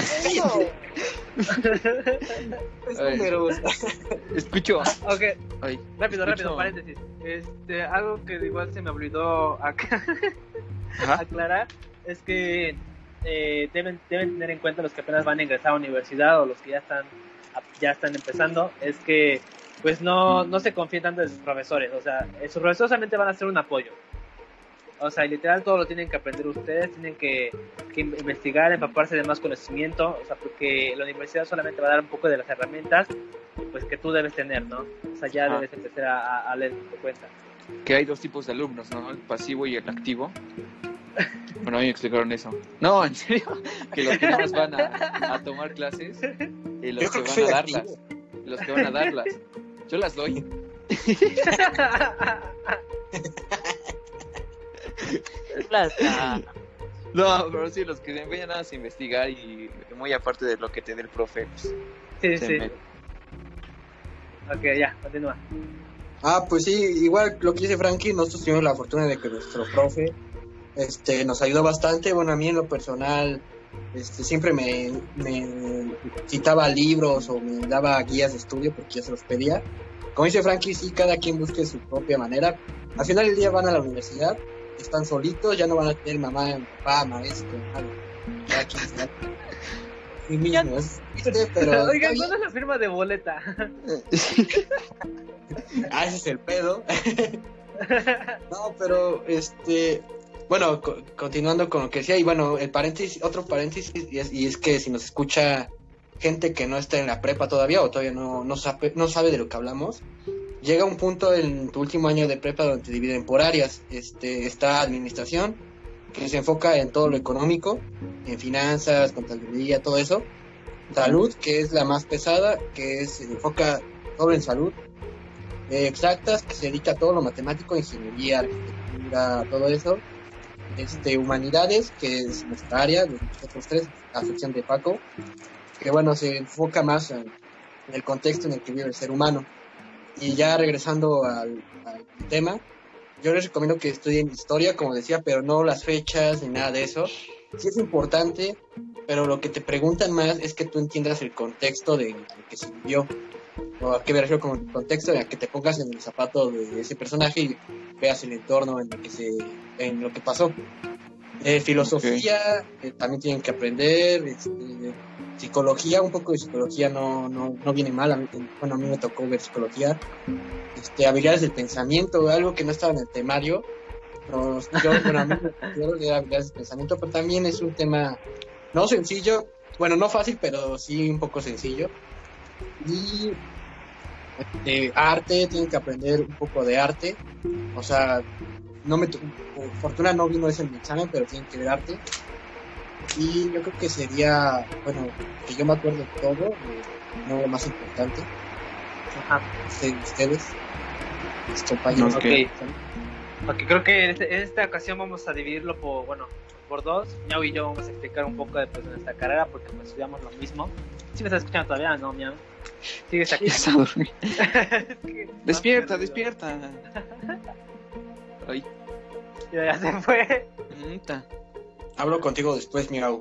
Ay. Números. Escucho. Ok, Ay, rápido, escucho. paréntesis. Algo que igual se me olvidó Ajá. aclarar es que deben tener en cuenta los que apenas van a ingresar a la universidad o los que ya están empezando, es que pues no se confíen tanto de sus profesores. O sea, sus profesores solamente van a ser un apoyo. O sea, literal todo lo tienen que aprender ustedes, tienen que investigar, empaparse de más conocimiento, o sea, porque la universidad solamente va a dar un poco de las herramientas pues que tú debes tener, ¿no? O sea, ya Ajá. debes empezar a leer por tu cuenta. Que hay dos tipos de alumnos, ¿no? El pasivo y el activo. Bueno, a mí me explicaron eso. No, en serio, que los que nada más van a tomar clases y los Yo que creo que van soy a darlas. activo. Los que van a darlas. Yo las doy. No, pero sí, los que se empeñan nada más a investigar y muy aparte de lo que te dé el profe, pues, Sí, se sí. mete. Ok, ya, continúa. Pues sí, igual lo que dice Frankie, nosotros tuvimos la fortuna de que nuestro profe nos ayudó bastante. Bueno, a mí en lo personal siempre me citaba libros o me daba guías de estudio porque yo se los pedía. Como dice Frankie, sí, cada quien busque su propia manera. Al final del día van a la universidad, están solitos, ya no van a tener mamá, papá, maestro, nada. Cada quien será sí mismo, es triste, pero Oigan, está ¿cuándo es la firma de boleta? bien. Ese es el pedo. No, pero bueno, continuando con lo que decía, y bueno, otro paréntesis, y es que si nos escucha gente que no está en la prepa todavía o todavía no sabe de lo que hablamos, llega un punto en tu último año de prepa donde te dividen por áreas. Está administración, que se enfoca en todo lo económico, en finanzas, contabilidad, todo eso. salud, que es la más pesada, que se enfoca todo en salud. Exactas, que se dedica a todo lo matemático, ingeniería, arquitectura, todo eso. Humanidades, que es nuestra área, de nosotros tres, a excepción de Paco, que bueno, se enfoca más en el contexto en el que vive el ser humano. Y ya regresando al tema, yo les recomiendo que estudien historia, como decía, pero no las fechas ni nada de eso. Sí es importante, pero lo que te preguntan más es que tú entiendas el contexto de que se vivió. ¿O a qué me refiero con el contexto? A que te pongas en el zapato de ese personaje y veas el entorno en lo que pasó. Filosofía, también tienen que aprender. Psicología, un poco de psicología no viene mal. A mí me tocó ver psicología. Habilidades del pensamiento, algo que no estaba en el temario. A mí me tocó de habilidades del pensamiento, pero también es un tema no sencillo. Bueno, no fácil, pero sí un poco sencillo. Y arte, tienen que aprender un poco de arte. O sea, por fortuna no vino ese en mi examen, pero tienen que ver arte. Y yo creo que sería, bueno, que yo me acuerdo de todo, no lo más importante. Ustedes, mis compañeros. Okay. Porque creo que en esta ocasión vamos a dividirlo por dos. Miau y yo vamos a explicar un poco de nuestra carrera, porque pues estudiamos lo mismo. ¿Sí me estás escuchando todavía? No, Miau. ¿Sigues aquí? Está dormido. Despierta. Ay. Ya se fue. Hablo contigo después, Miau.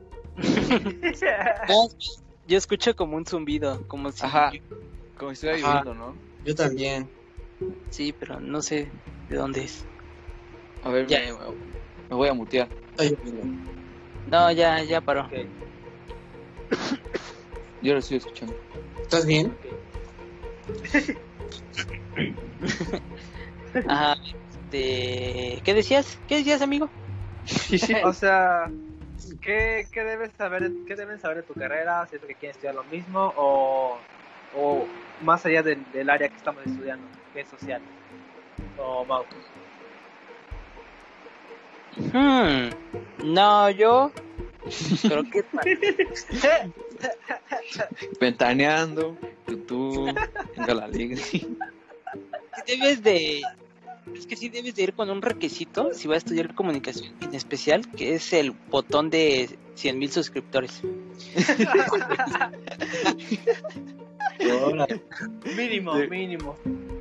Yo escucho como un zumbido, como si... Ajá, como si estuviera viviendo, ¿no? Yo también. Sí, pero no sé de dónde es. A ver, Ya. me voy a mutear. Estoy viendo. No, ya paró. Okay. Yo lo estoy escuchando. ¿Estás bien? Ajá, ¿qué decías? ¿Qué decías, amigo? O sea, ¿qué deben saber de tu carrera? Si es que quieren estudiar lo mismo o más allá del área que estamos estudiando, que es social. O Mau. No, yo creo que Ventaneando, YouTube, venga la liga. sí debes de ir con un requisito si vas a estudiar comunicación en especial, que es el botón de 100,000 suscriptores. Mínimo.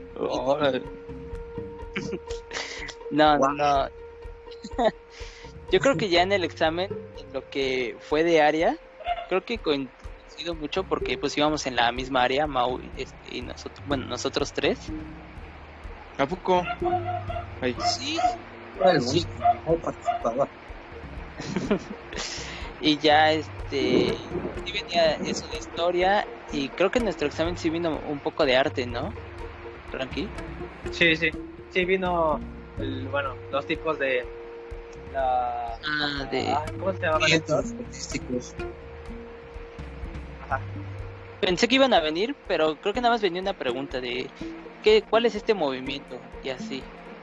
No. Yo creo que ya en el examen, en lo que fue de área, creo que coincido mucho porque pues íbamos en la misma área, Mau y nosotros tres. ¿A poco? Ay. Sí. Sí. Y ya sí venía eso de historia y creo que en nuestro examen sí vino un poco de arte, ¿no? Frankie. Sí vino los tipos de ¿cómo se llama? Artísticos. Ajá. Pensé que iban a venir, pero creo que nada más venía una pregunta de ¿cuál es este movimiento? Y así.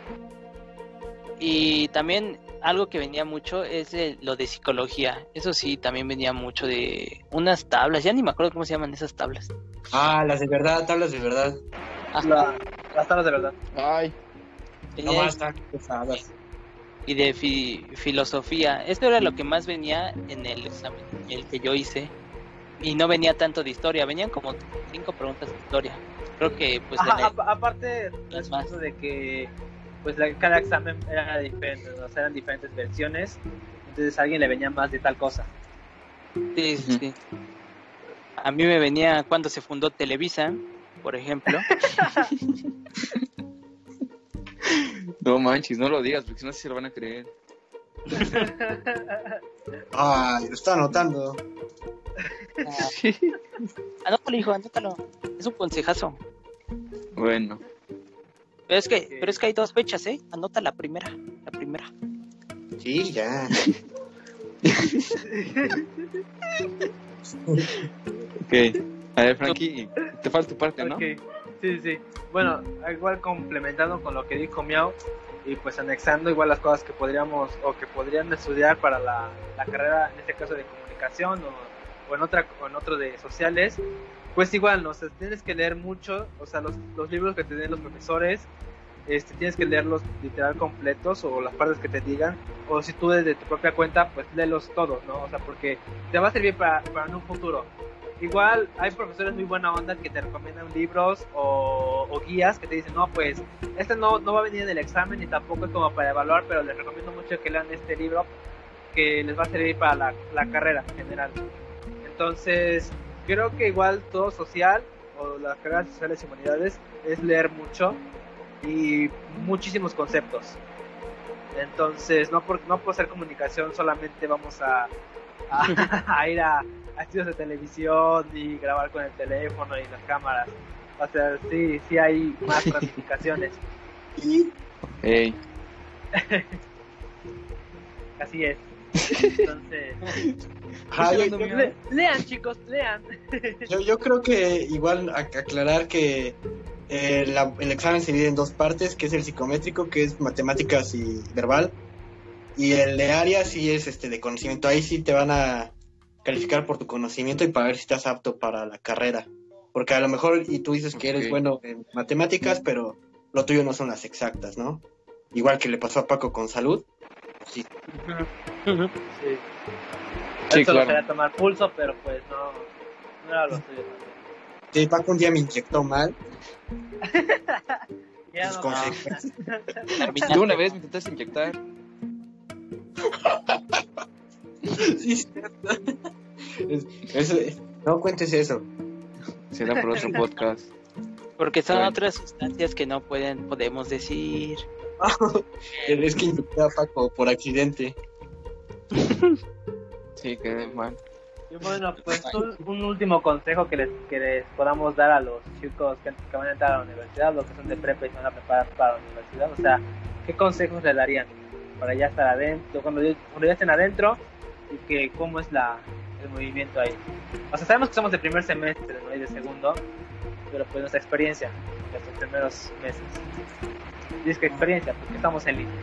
Y también algo que venía mucho es lo de psicología. Eso sí, también venía mucho de unas tablas. Ya ni me acuerdo cómo se llaman esas tablas. Las de verdad, tablas de verdad. Las tablas de verdad. Ay. No más están pesadas. Y de filosofía. Esto era lo que más venía en el examen, el que yo hice. Y no venía tanto de historia, venían como 5 preguntas de historia. Creo que pues aparte es eso de que pues cada examen era diferente, ¿no? O sea, eran diferentes versiones, entonces a alguien le venía más de tal cosa. Sí. A mí me venía cuando se fundó Televisa, por ejemplo. No manches, no lo digas, porque si no se lo van a creer. Lo está anotando. Anótalo, hijo, anótalo. Es un consejazo. Bueno. Pero es que hay 2 fechas, ¿eh? Anota la primera. Sí, ya. Ok. A ver, Frankie, te falta tu parte, ¿no? Okay. Sí. Bueno, igual complementando con lo que dijo Miau y pues anexando igual las cosas que podrían estudiar para la carrera, en este caso de comunicación o en otro de sociales, pues igual, ¿no? O sea, tienes que leer mucho, o sea, los libros que te den los profesores, tienes que leerlos literal completos o las partes que te digan, o si tú desde tu propia cuenta, pues léelos todos, ¿no? O sea, porque te va a servir para un futuro. Igual hay profesores muy buena onda que te recomiendan libros o guías que te dicen, no, pues no va a venir en el examen y tampoco es como para evaluar, pero les recomiendo mucho que lean este libro que les va a servir para la carrera en general. Entonces, creo que igual todo social o las carreras sociales y humanidades es leer mucho y muchísimos conceptos. Entonces, no por ser comunicación solamente vamos a ir a estudios de televisión y grabar con el teléfono y las cámaras. O sea, sí hay más ramificaciones. Hey. Así es. Entonces, lean, chicos, lean. Yo creo que igual aclarar que el examen se divide en dos partes, que es el psicométrico, que es matemáticas y verbal, y el de área sí es de conocimiento. Ahí sí te van a calificar por tu conocimiento y para ver si estás apto para la carrera, porque a lo mejor y tú dices que eres bueno en matemáticas, pero lo tuyo no son las exactas, ¿no? Igual que le pasó a Paco con salud. Sí. Sí, claro. Quería tomar pulso, pero pues no era lo suyo. Sí, Paco un día me inyectó mal. Ya no. ¿Tú una vez me intentaste inyectar? Sí, no cuentes eso. Será por otro podcast. Porque son otras sustancias que no podemos decir. Es que inyecté a Paco por accidente. Sí, quedé mal. Y bueno, pues un último consejo que les podamos dar a los chicos que van a entrar a la universidad, los que son de prepa y se van a preparar para la universidad. O sea, ¿qué consejos le darían para ya estar adentro, cuando ya estén adentro, y que cómo es el movimiento ahí? O sea, sabemos que somos de primer semestre, ¿no? Y de segundo, pero pues nuestra experiencia de estos primeros meses. Y es que experiencia, porque estamos en línea.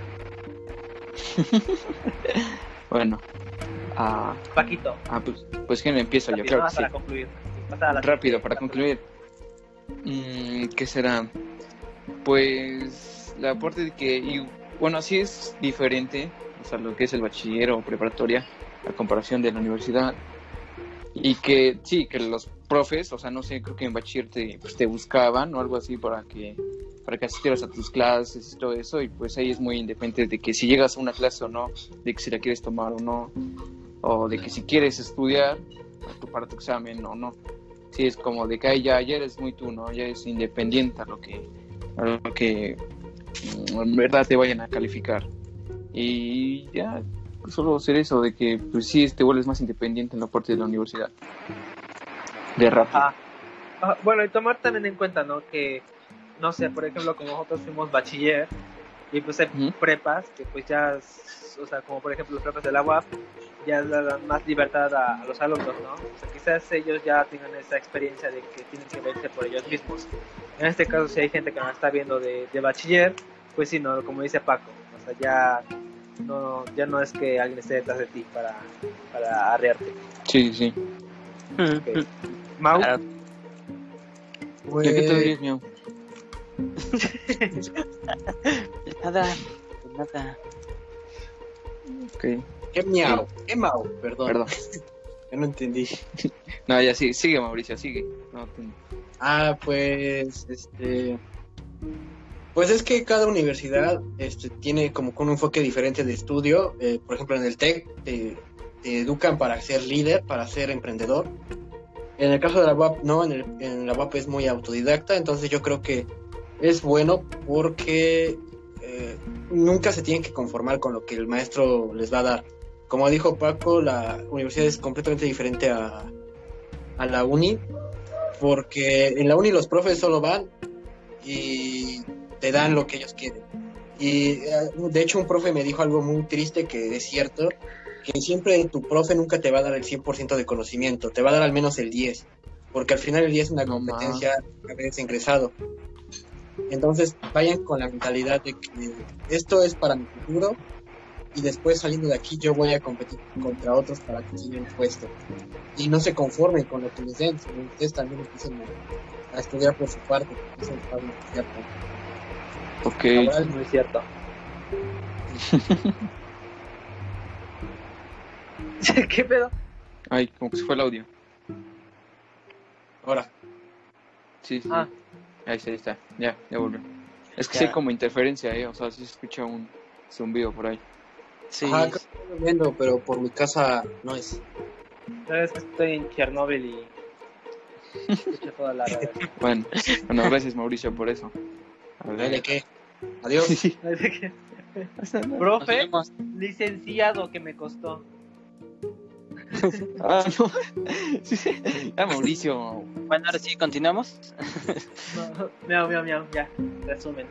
Bueno. Paquito. Pues ¿quién empiezo? Yo creo que sí. Para concluir. Rápido, para concluir. ¿Qué será? Pues la parte de que, bueno, sí es diferente, o sea, lo que es el bachiller o preparatoria, a comparación de la universidad. Y que sí, que los profes, o sea, no sé, creo que en bachiller te buscaban o algo así para que asistieras a tus clases y todo eso, y pues ahí es muy independiente de que si llegas a una clase o no, de que si la quieres tomar o no, o de que si quieres estudiar para tu examen o no. Sí, es como de que ahí ya eres muy tú, ¿no? Ya es independiente a lo que en verdad te vayan a calificar. Y ya, solo ser eso, de que pues sí te vuelves más independiente en la parte de la universidad. De rápido. Bueno, y tomar también en cuenta, ¿no? Que, no sé, por ejemplo, como nosotros fuimos bachiller, y pues hay prepas que pues ya, o sea, como por ejemplo los prepas de la UAP, ya dan más libertad a los alumnos, ¿no? O sea, quizás ellos ya tengan esa experiencia de que tienen que verse por ellos mismos. En este caso, si hay gente que nos está viendo de bachiller, pues sí, no, como dice Paco, o sea, ya no es que alguien esté detrás de ti para arrearte. Sí. Okay. Mau. ¿Ya qué te ríes, Miau? Nada. Okay. ¿Qué miau? ¿Qué mau? Perdón. Yo no entendí. No, ya sigue Mauricio, sigue. No, pues, pues es que cada universidad tiene como con un enfoque diferente de estudio. Por ejemplo, en el TEC te educan para ser líder, para ser emprendedor. En el caso de la UAP, no, en la UAP es muy autodidacta, entonces yo creo que es bueno porque nunca se tienen que conformar con lo que el maestro les va a dar. Como dijo Paco, la universidad es completamente diferente a la uni, porque en la uni los profes solo van y te dan lo que ellos quieren. Y de hecho un profe me dijo algo muy triste que es cierto, que siempre tu profe nunca te va a dar el 100% de conocimiento, te va a dar al menos el 10%, porque al final el 10 es una competencia que habéis ingresado. Entonces vayan con la mentalidad de que esto es para mi futuro y después saliendo de aquí yo voy a competir contra otros para conseguir un puesto. Y no se conformen con lo que les den, sino ustedes también empiecen a estudiar por su parte, eso es algo cierto. Ok. Es muy cierto. ¿Qué pedo? Ay, como que se fue el audio. Ahora, Sí, sí. Ah. Ahí está. Ya volvió. Es que Ya. sí hay como interferencia, o sea, sí se escucha un zumbido por ahí. Sí. ajá, creo que estoy viendo, pero por mi casa no es. Sabes que estoy en Chernóbil y escucho toda la radio. Bueno, gracias Mauricio por eso. A ver. ¿De qué? Adiós. Sí. Nos Profe, vemos. licenciado que me costó. Ah, no. Sí. Ah, Mauricio. Bueno, ahora sí, continuamos. Miau, ya, resumen.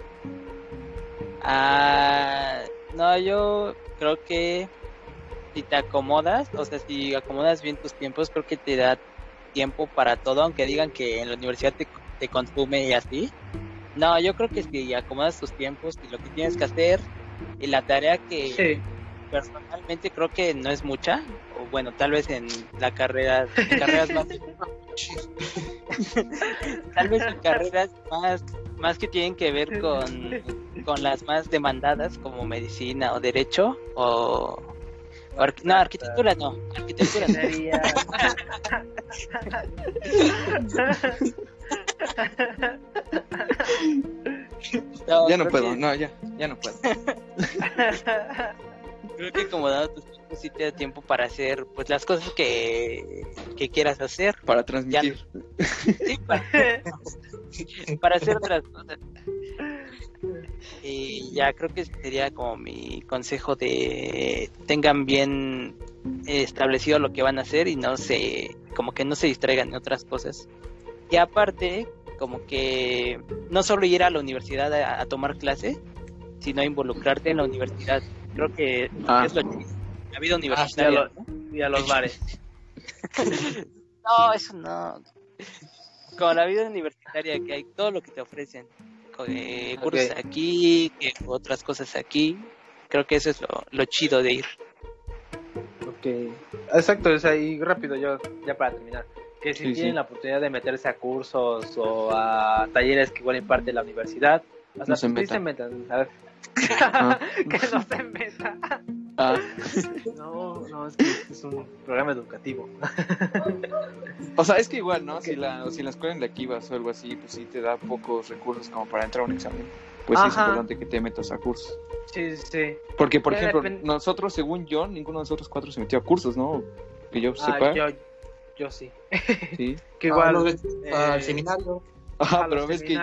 No, yo creo que si te acomodas, o sea, si acomodas bien tus tiempos, creo que te da tiempo para todo, aunque digan que en la universidad te consume y así. No, yo creo que si acomodas tus tiempos y lo que tienes que hacer y la tarea que Sí. personalmente creo que no es mucha, o bueno, tal vez en la carreras más tal vez en carreras más que tienen que ver con las más demandadas como medicina o derecho no, arquitectura no. Sería... Ya no creo puedo, que- no, ya no puedo. Creo que acomodado tus tiempos sí te da tiempo para hacer pues las cosas que quieras hacer. Para transmitir. Sí, para hacer otras cosas. Y ya creo que sería como mi consejo de tengan bien establecido lo que van a hacer y como que no se distraigan en otras cosas. Y aparte, como que no solo ir a la universidad a tomar clase, sino involucrarte en la universidad. Creo que es lo que la vida universitaria. Y a los bares. No, eso no. Con la vida universitaria que hay, todo lo que te ofrecen, cursos aquí, otras cosas aquí, creo que eso es lo chido de ir. Ok, exacto, o sea, y rápido, yo ya para terminar, que si Sí, tienen sí. la oportunidad de meterse a cursos o a talleres que igual imparte la universidad, o sea, No se pues, sí metan. se metan, a ver. Ah. Que no se meta. Ah, No, es que es un programa educativo. o sea, es que igual, ¿no? Si la escuela en la que ibas o algo así, pues sí te da pocos recursos como para entrar a un examen. Pues sí es Ajá. importante que te metas a cursos. Sí. Porque, por ejemplo, Depende- nosotros, según yo, ninguno de nosotros cuatro se metió a cursos, ¿no? Que yo sepa. Yo sí. Sí. Que igual. No, al eh, seminario. Ajá, A pero los ves que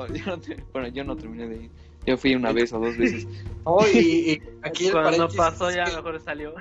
yo no terminé de ir. Yo fui una vez o dos veces. Oh, y aquí el Cuando paréntesis pasó es ya que- mejor salió.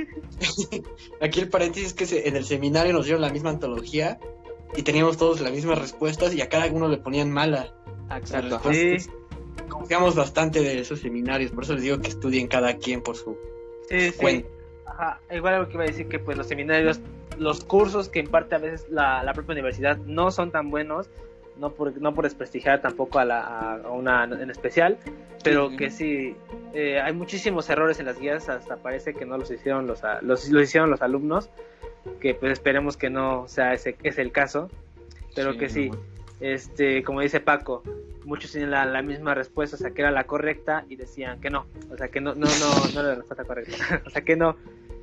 Aquí el paréntesis es que en el seminario nos dieron la misma antología y teníamos todos las mismas respuestas y a cada uno le ponían mala. Exacto. Ajá. Sí, Confiamos bastante de esos seminarios, por eso les digo que estudien cada quien por su sí. cuenta. Ajá, igual algo que iba a decir que pues los seminarios, los cursos que imparte a veces la propia universidad no son tan buenos, no por desprestigiar tampoco a una en especial, pero Sí. que sí, hay muchísimos errores en las guías, hasta parece que no los hicieron los hicieron los alumnos, que pues esperemos que no sea ese es el caso, pero que sí, como dice Paco, muchos tienen la misma respuesta, o sea que era la correcta y decían que no, o sea que no era la respuesta correcta, o sea que no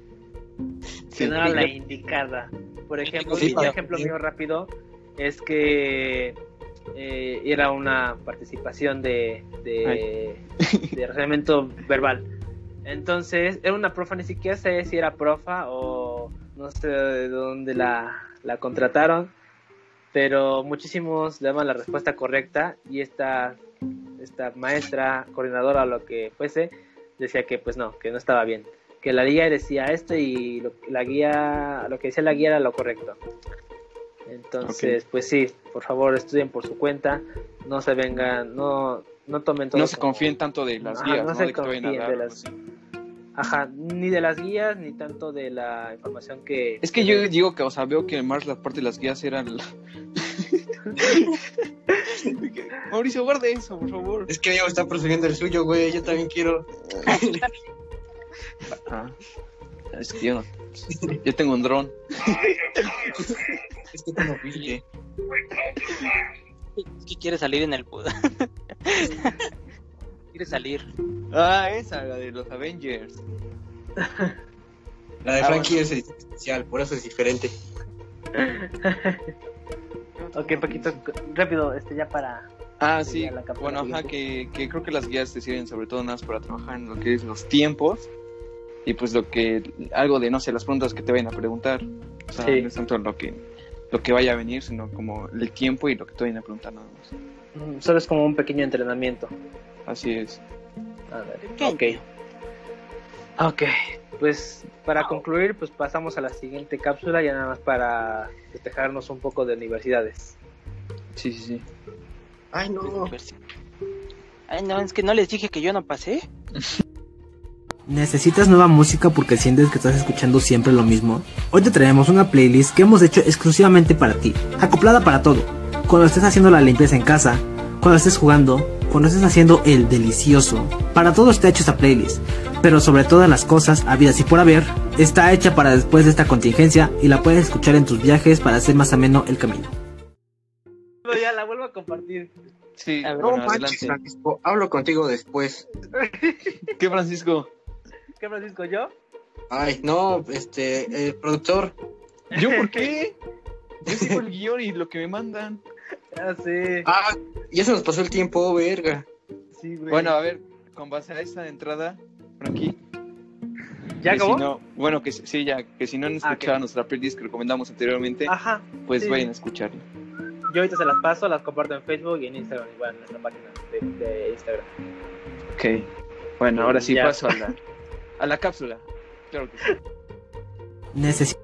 era la indicada. Por ejemplo, Sí, un ejemplo mío rápido es que era una participación de razonamiento verbal. Entonces, era una profa, ni siquiera sé si era profa o no sé de dónde la contrataron, pero muchísimos le daban la respuesta correcta y esta maestra, coordinadora o lo que fuese, decía que pues no, que no estaba bien, que la guía decía esto y lo que decía la guía era lo correcto. Entonces, pues sí, por favor estudien por su cuenta, no se vengan, no tomen todo. No se confíen tanto de las guías, no ¿no? se De que te vayan a confíen dar de algo las- así. Ajá, ni de las guías, ni tanto de la información que... Es que yo digo que, o sea, veo que más la parte de las guías eran... Mauricio, guarda eso, por favor. Es que Diego está prosiguiendo el suyo, güey, yo también quiero. Ajá. Es que yo tengo un dron. Es que tú no viste. Es que quiere salir en el pudo. Quiere salir. Esa, la de los Avengers. La de Frankie es edición especial, por eso es diferente. Ok, Paquito, rápido, ya para... Sí, la cápsula bueno, ajá, siguiente. que creo que las guías te sirven sobre todo nada más para trabajar en lo que es los tiempos y pues algo de, no sé, las preguntas que te vayan a preguntar. O sea, Sí. no es tanto lo que vaya a venir, sino como el tiempo y lo que te vayan a preguntar nada más. Solo es como un pequeño entrenamiento. Así es. A ver, Pequeño. ok, pues para concluir, pues pasamos a la siguiente cápsula, ya nada más para despejarnos un poco de universidades. Sí. Ay, no. Ay, no, es que no les dije que yo no pasé. ¿Necesitas nueva música porque sientes que estás escuchando siempre lo mismo? Hoy te traemos una playlist que hemos hecho exclusivamente para ti, acoplada para todo. Cuando estés haciendo la limpieza en casa, cuando estés jugando, cuando estés haciendo el delicioso. Para todo está hecha esta playlist, pero sobre todas las cosas, habidas y por haber, está hecha para después de esta contingencia y la puedes escuchar en tus viajes para hacer más ameno el camino. Ya la vuelvo a compartir. Sí, A ver, No bueno, manches, adelante. Francisco. Hablo contigo después. ¿Qué, Francisco? ¿Qué, Francisco, yo? Ay, no, el productor. ¿Yo por qué? Yo sigo el guión y lo que me mandan. Ya sé. Ah, ya se nos pasó el tiempo, verga. Sí, güey. Bueno, a ver, con base a esta entrada, Frankie. ¿Ya que acabó? Si no, bueno, que sí, ya, que si no han escuchado nuestra playlist que recomendamos anteriormente, Ajá. pues sí. vayan a escucharla. Yo ahorita se las paso, las comparto en Facebook y en Instagram, igual en nuestra página de Instagram. Ok. Bueno, ahora sí Ya. paso a la cápsula. Claro que sí. Necesitas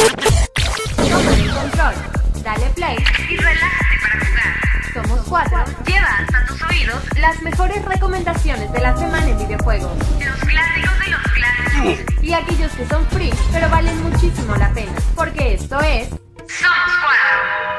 Toma el control, dale play. Y relájate para jugar. Somos 4. Lleva hasta tus oídos Las mejores recomendaciones de la semana en videojuegos. los clásicos de los clásicos. Y aquellos que son free, pero valen muchísimo la pena. Porque esto es... Somos 4.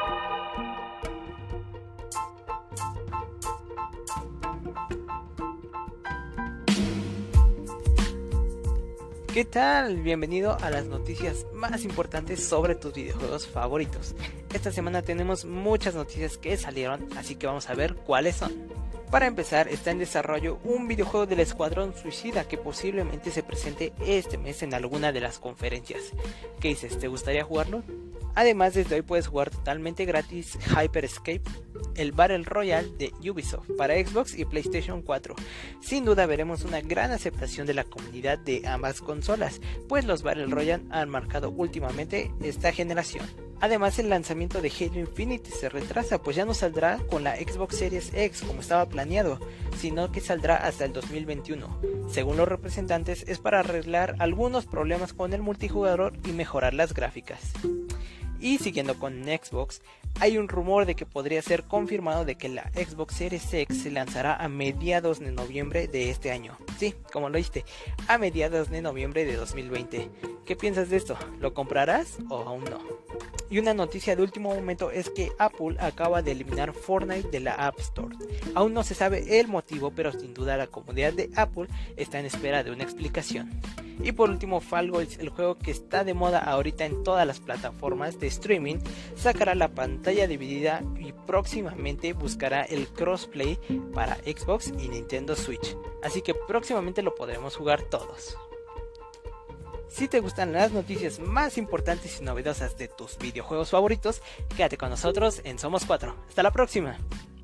¿Qué tal? Bienvenido a las noticias más importantes sobre tus videojuegos favoritos. Esta semana tenemos muchas noticias que salieron, así que vamos a ver cuáles son. Para empezar, está en desarrollo un videojuego del Escuadrón Suicida que posiblemente se presente este mes en alguna de las conferencias. ¿Qué dices? ¿Te gustaría jugarlo? Además, desde hoy puedes jugar totalmente gratis Hyper Escape, el Battle Royale de Ubisoft para Xbox y PlayStation 4. Sin duda veremos una gran aceptación de la comunidad de ambas consolas, pues los Battle Royale han marcado últimamente esta generación. Además, el lanzamiento de Halo Infinite se retrasa, pues ya no saldrá con la Xbox Series X como estaba planeado, sino que saldrá hasta el 2021. Según los representantes, es para arreglar algunos problemas con el multijugador y mejorar las gráficas. Y siguiendo con Xbox, hay un rumor de que podría ser confirmado de que la Xbox Series X se lanzará a mediados de noviembre de este año. Sí, como lo oíste, a mediados de noviembre de 2020. ¿Qué piensas de esto? ¿Lo comprarás o aún no? Y una noticia de último momento es que Apple acaba de eliminar Fortnite de la App Store. Aún no se sabe el motivo, pero sin duda la comunidad de Apple está en espera de una explicación. Y por último, Fall Guys, el juego que está de moda ahorita en todas las plataformas de streaming, sacará la pantalla dividida y próximamente buscará el crossplay para Xbox y Nintendo Switch. Así que próximamente lo podremos jugar todos. Si te gustan las noticias más importantes y novedosas de tus videojuegos favoritos, quédate con nosotros en Somos 4. Hasta la próxima.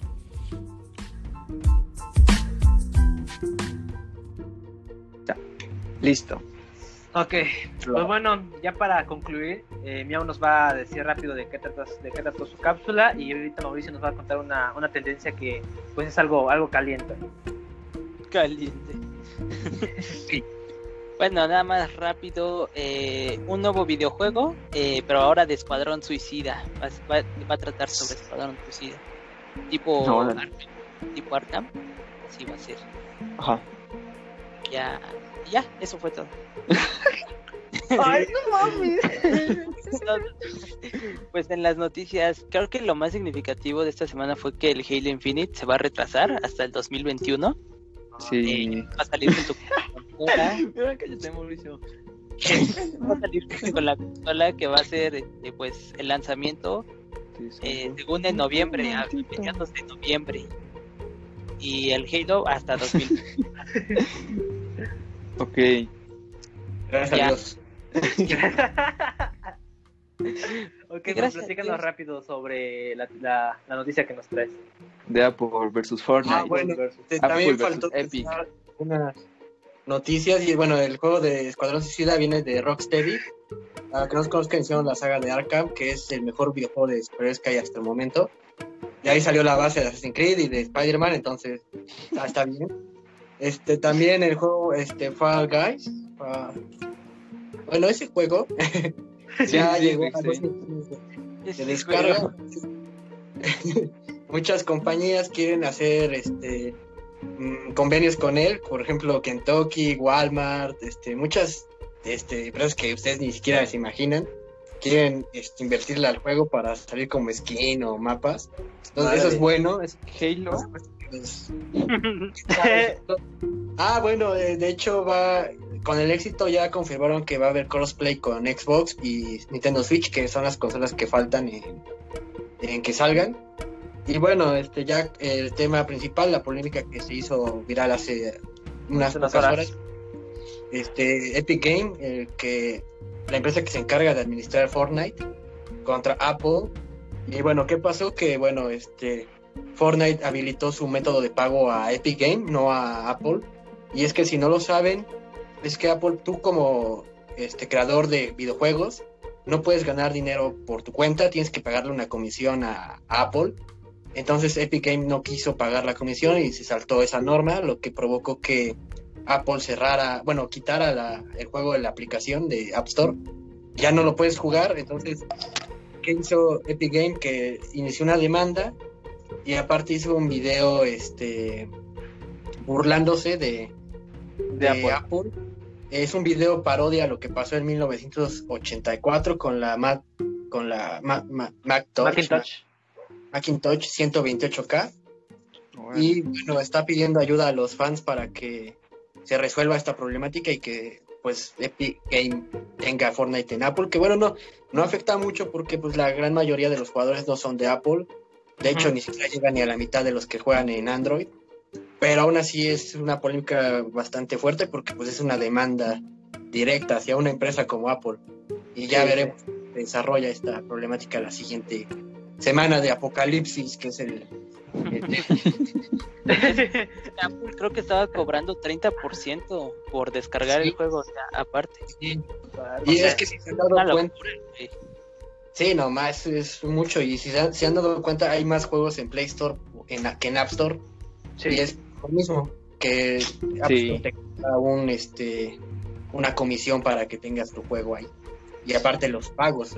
Listo. Ok, pues bueno, ya para concluir, Miau nos va a decir rápido de qué trató su cápsula y ahorita Mauricio nos va a contar una tendencia que pues es algo caliente. Caliente. Bueno, nada más rápido, un nuevo videojuego, pero ahora de Escuadrón Suicida. Va a tratar sobre Escuadrón Suicida. Tipo No, Arkham. Tipo Arkham. Así va a ser. Ajá. Ya, eso fue todo. ¡Ay, no mames! Pues en las noticias, creo que lo más significativo de esta semana fue que el Halo Infinite se va a retrasar hasta el 2021. Sí. Va a salir junto con consola. Mira, cállate, Mauricio. Va a salir con la consola que va a ser pues el lanzamiento según en noviembre, a mediados de noviembre. Y el Halo hasta 2000. Ok. Gracias Ya. a Dios. Ok, Gracias a platícanos Dios. rápido sobre la noticia que nos traes. De Apple versus Fortnite. Ah, bueno, Apple también versus faltó Epic. pensar unas noticias. Y bueno, el juego de Escuadrón Suicida viene de Rocksteady. Para que no conozcan, hicieron la saga de Arkham, que es el mejor videojuego de superhéroes que hay hasta el momento. De ahí salió la base de Assassin's Creed y de Spider-Man, entonces está bien. También el juego Fall Guys. Bueno, ese juego ya Sí, llegó sí, a sí. los niveles de Ese descarga. juego. Muchas compañías quieren hacer convenios con él, por ejemplo Kentucky, Walmart, muchas empresas que ustedes ni siquiera se imaginan quieren invertirle al juego para salir como skin o mapas. Entonces Madre. eso es bueno. Halo. Bueno, de hecho va con el éxito, ya confirmaron que va a haber crossplay con Xbox y Nintendo Switch, que son las consolas que faltan en que salgan. Y bueno, ya el tema principal, la polémica que se hizo viral hace unas Unas pocas horas. horas. Epic Game, la empresa que se encarga de administrar Fortnite, contra Apple. Y bueno, ¿qué pasó? Que bueno, Fortnite habilitó su método de pago a Epic Game, no a Apple. Y es que si no lo saben, es que Apple, tú como creador de videojuegos, no puedes ganar dinero por tu cuenta, tienes que pagarle una comisión a Apple. Entonces Epic Game no quiso pagar la comisión y se saltó esa norma, lo que provocó que Apple quitara el juego de la aplicación de App Store. Ya no lo puedes jugar. Entonces, ¿qué hizo Epic Game? Que inició una demanda y aparte hizo un video burlándose de Apple. Es un video parodia a lo que pasó en 1984 con la Macintosh 128K. Bueno. Y bueno, está pidiendo ayuda a los fans para que se resuelva esta problemática y que pues Epic Game tenga Fortnite en Apple, que bueno, no afecta mucho porque pues la gran mayoría de los jugadores no son de Apple. De hecho, ni siquiera llega ni a la mitad de los que juegan en Android. Pero aún así es una polémica bastante fuerte porque pues es una demanda directa hacia una empresa como Apple. Y ya veremos cómo se desarrolla esta problemática la siguiente semana de Apocalipsis, que es Apple creo que estaba cobrando 30% por descargar Sí. el juego, o sea, aparte. Y O sea, es que si se han dado una cuenta, locura, güey. sí, nomás es mucho. Y si se han dado cuenta, hay más juegos en Play Store que en App Store. Sí. Y es lo mismo que App Sí. Store te cobra una comisión para que tengas tu juego ahí. Y aparte los pagos,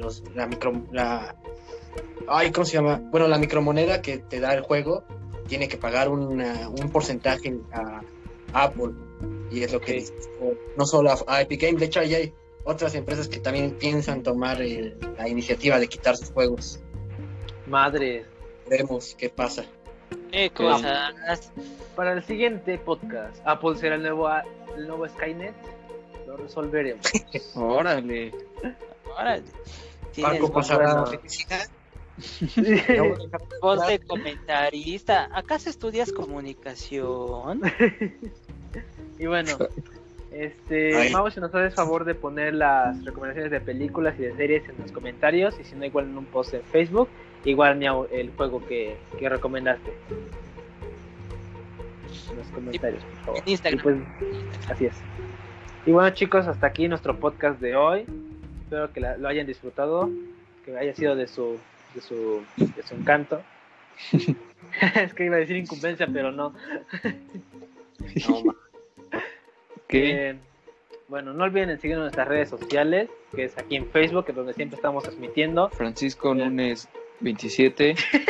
¿cómo se llama? Bueno, la micromoneda que te da el juego tiene que pagar un porcentaje a Apple. Y es lo que no solo a Epic Game. De hecho, ahí hay otras empresas que también piensan tomar la iniciativa de quitar sus juegos. Madre. Veremos qué pasa. Qué cosas. Para el siguiente podcast, Apple será el nuevo Skynet. Lo resolveremos. Órale. Ahora tienes Paco pasará a la bueno. oficina. voz de comentarista. ¿Acaso estudias comunicación? Y bueno, Ay. Mau, si nos haces favor de poner las recomendaciones de películas y de series en los comentarios, y si no, igual en un post en Facebook, igual Miau, el juego que recomendaste. En los comentarios, por favor. En Instagram. Y pues, así es. Y bueno, chicos, hasta aquí nuestro podcast de hoy. Espero que lo hayan disfrutado, que haya sido de su encanto. Es que iba a decir incumbencia, pero no. ¿Qué? Bueno, no olviden seguirnos en nuestras redes sociales, que es aquí en Facebook, que es donde siempre estamos transmitiendo. Francisco Núñez 27.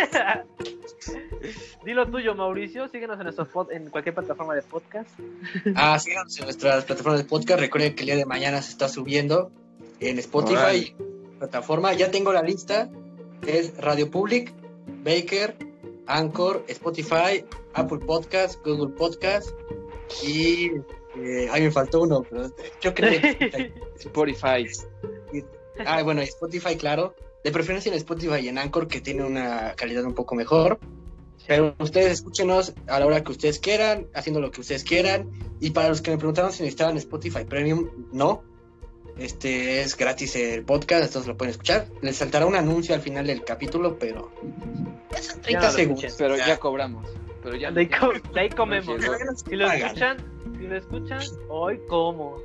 Dilo tuyo, Mauricio. Síguenos en en cualquier plataforma de podcast. Síganos en nuestras plataformas de podcast. Recuerden que el día de mañana se está subiendo en Spotify, Órale. plataforma. Ya tengo la lista. Es Radio Public, Baker, Anchor, Spotify, Apple Podcast, Google Podcast y Ay, me faltó uno, pero yo creo que... Spotify. Bueno, Spotify, claro. De preferencia en Spotify y en Anchor, que tiene una calidad un poco mejor. Pero ustedes escúchenos a la hora que ustedes quieran, haciendo lo que ustedes quieran. Y para los que me preguntaron si necesitaban Spotify Premium, no. Es gratis el podcast, entonces lo pueden escuchar. Les saltará un anuncio al final del capítulo, pero... Son 30 segundos. Pero ya cobramos. Pero ya de ahí comemos. Si lo escuchan, hoy como.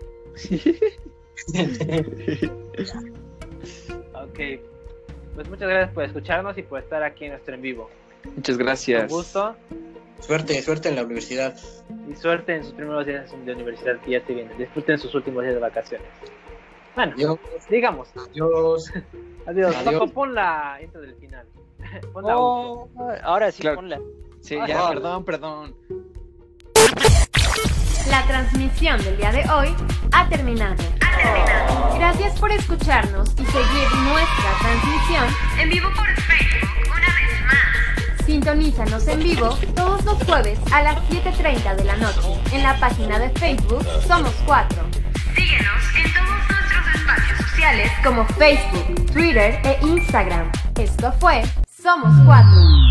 Ok, pues muchas gracias por escucharnos y por estar aquí en nuestro en vivo. Muchas gracias. Con gusto. Suerte en la universidad. Y suerte en sus primeros días de universidad que ya te vienen. Disfruten sus últimos días de vacaciones. Bueno, digamos. Adiós. Paco, pon la intro del final. Pon la outro. Ahora sí, claro. ponla. Sí, ya, perdón. La transmisión del día de hoy ha terminado. Gracias por escucharnos y seguir nuestra transmisión En vivo por Facebook, una vez más. Sintonízanos en vivo todos los jueves a las 7:30 de la noche en la página de Facebook Somos 4. Síguenos en todos nuestros espacios sociales Como Facebook, Twitter e Instagram. Esto fue Somos 4.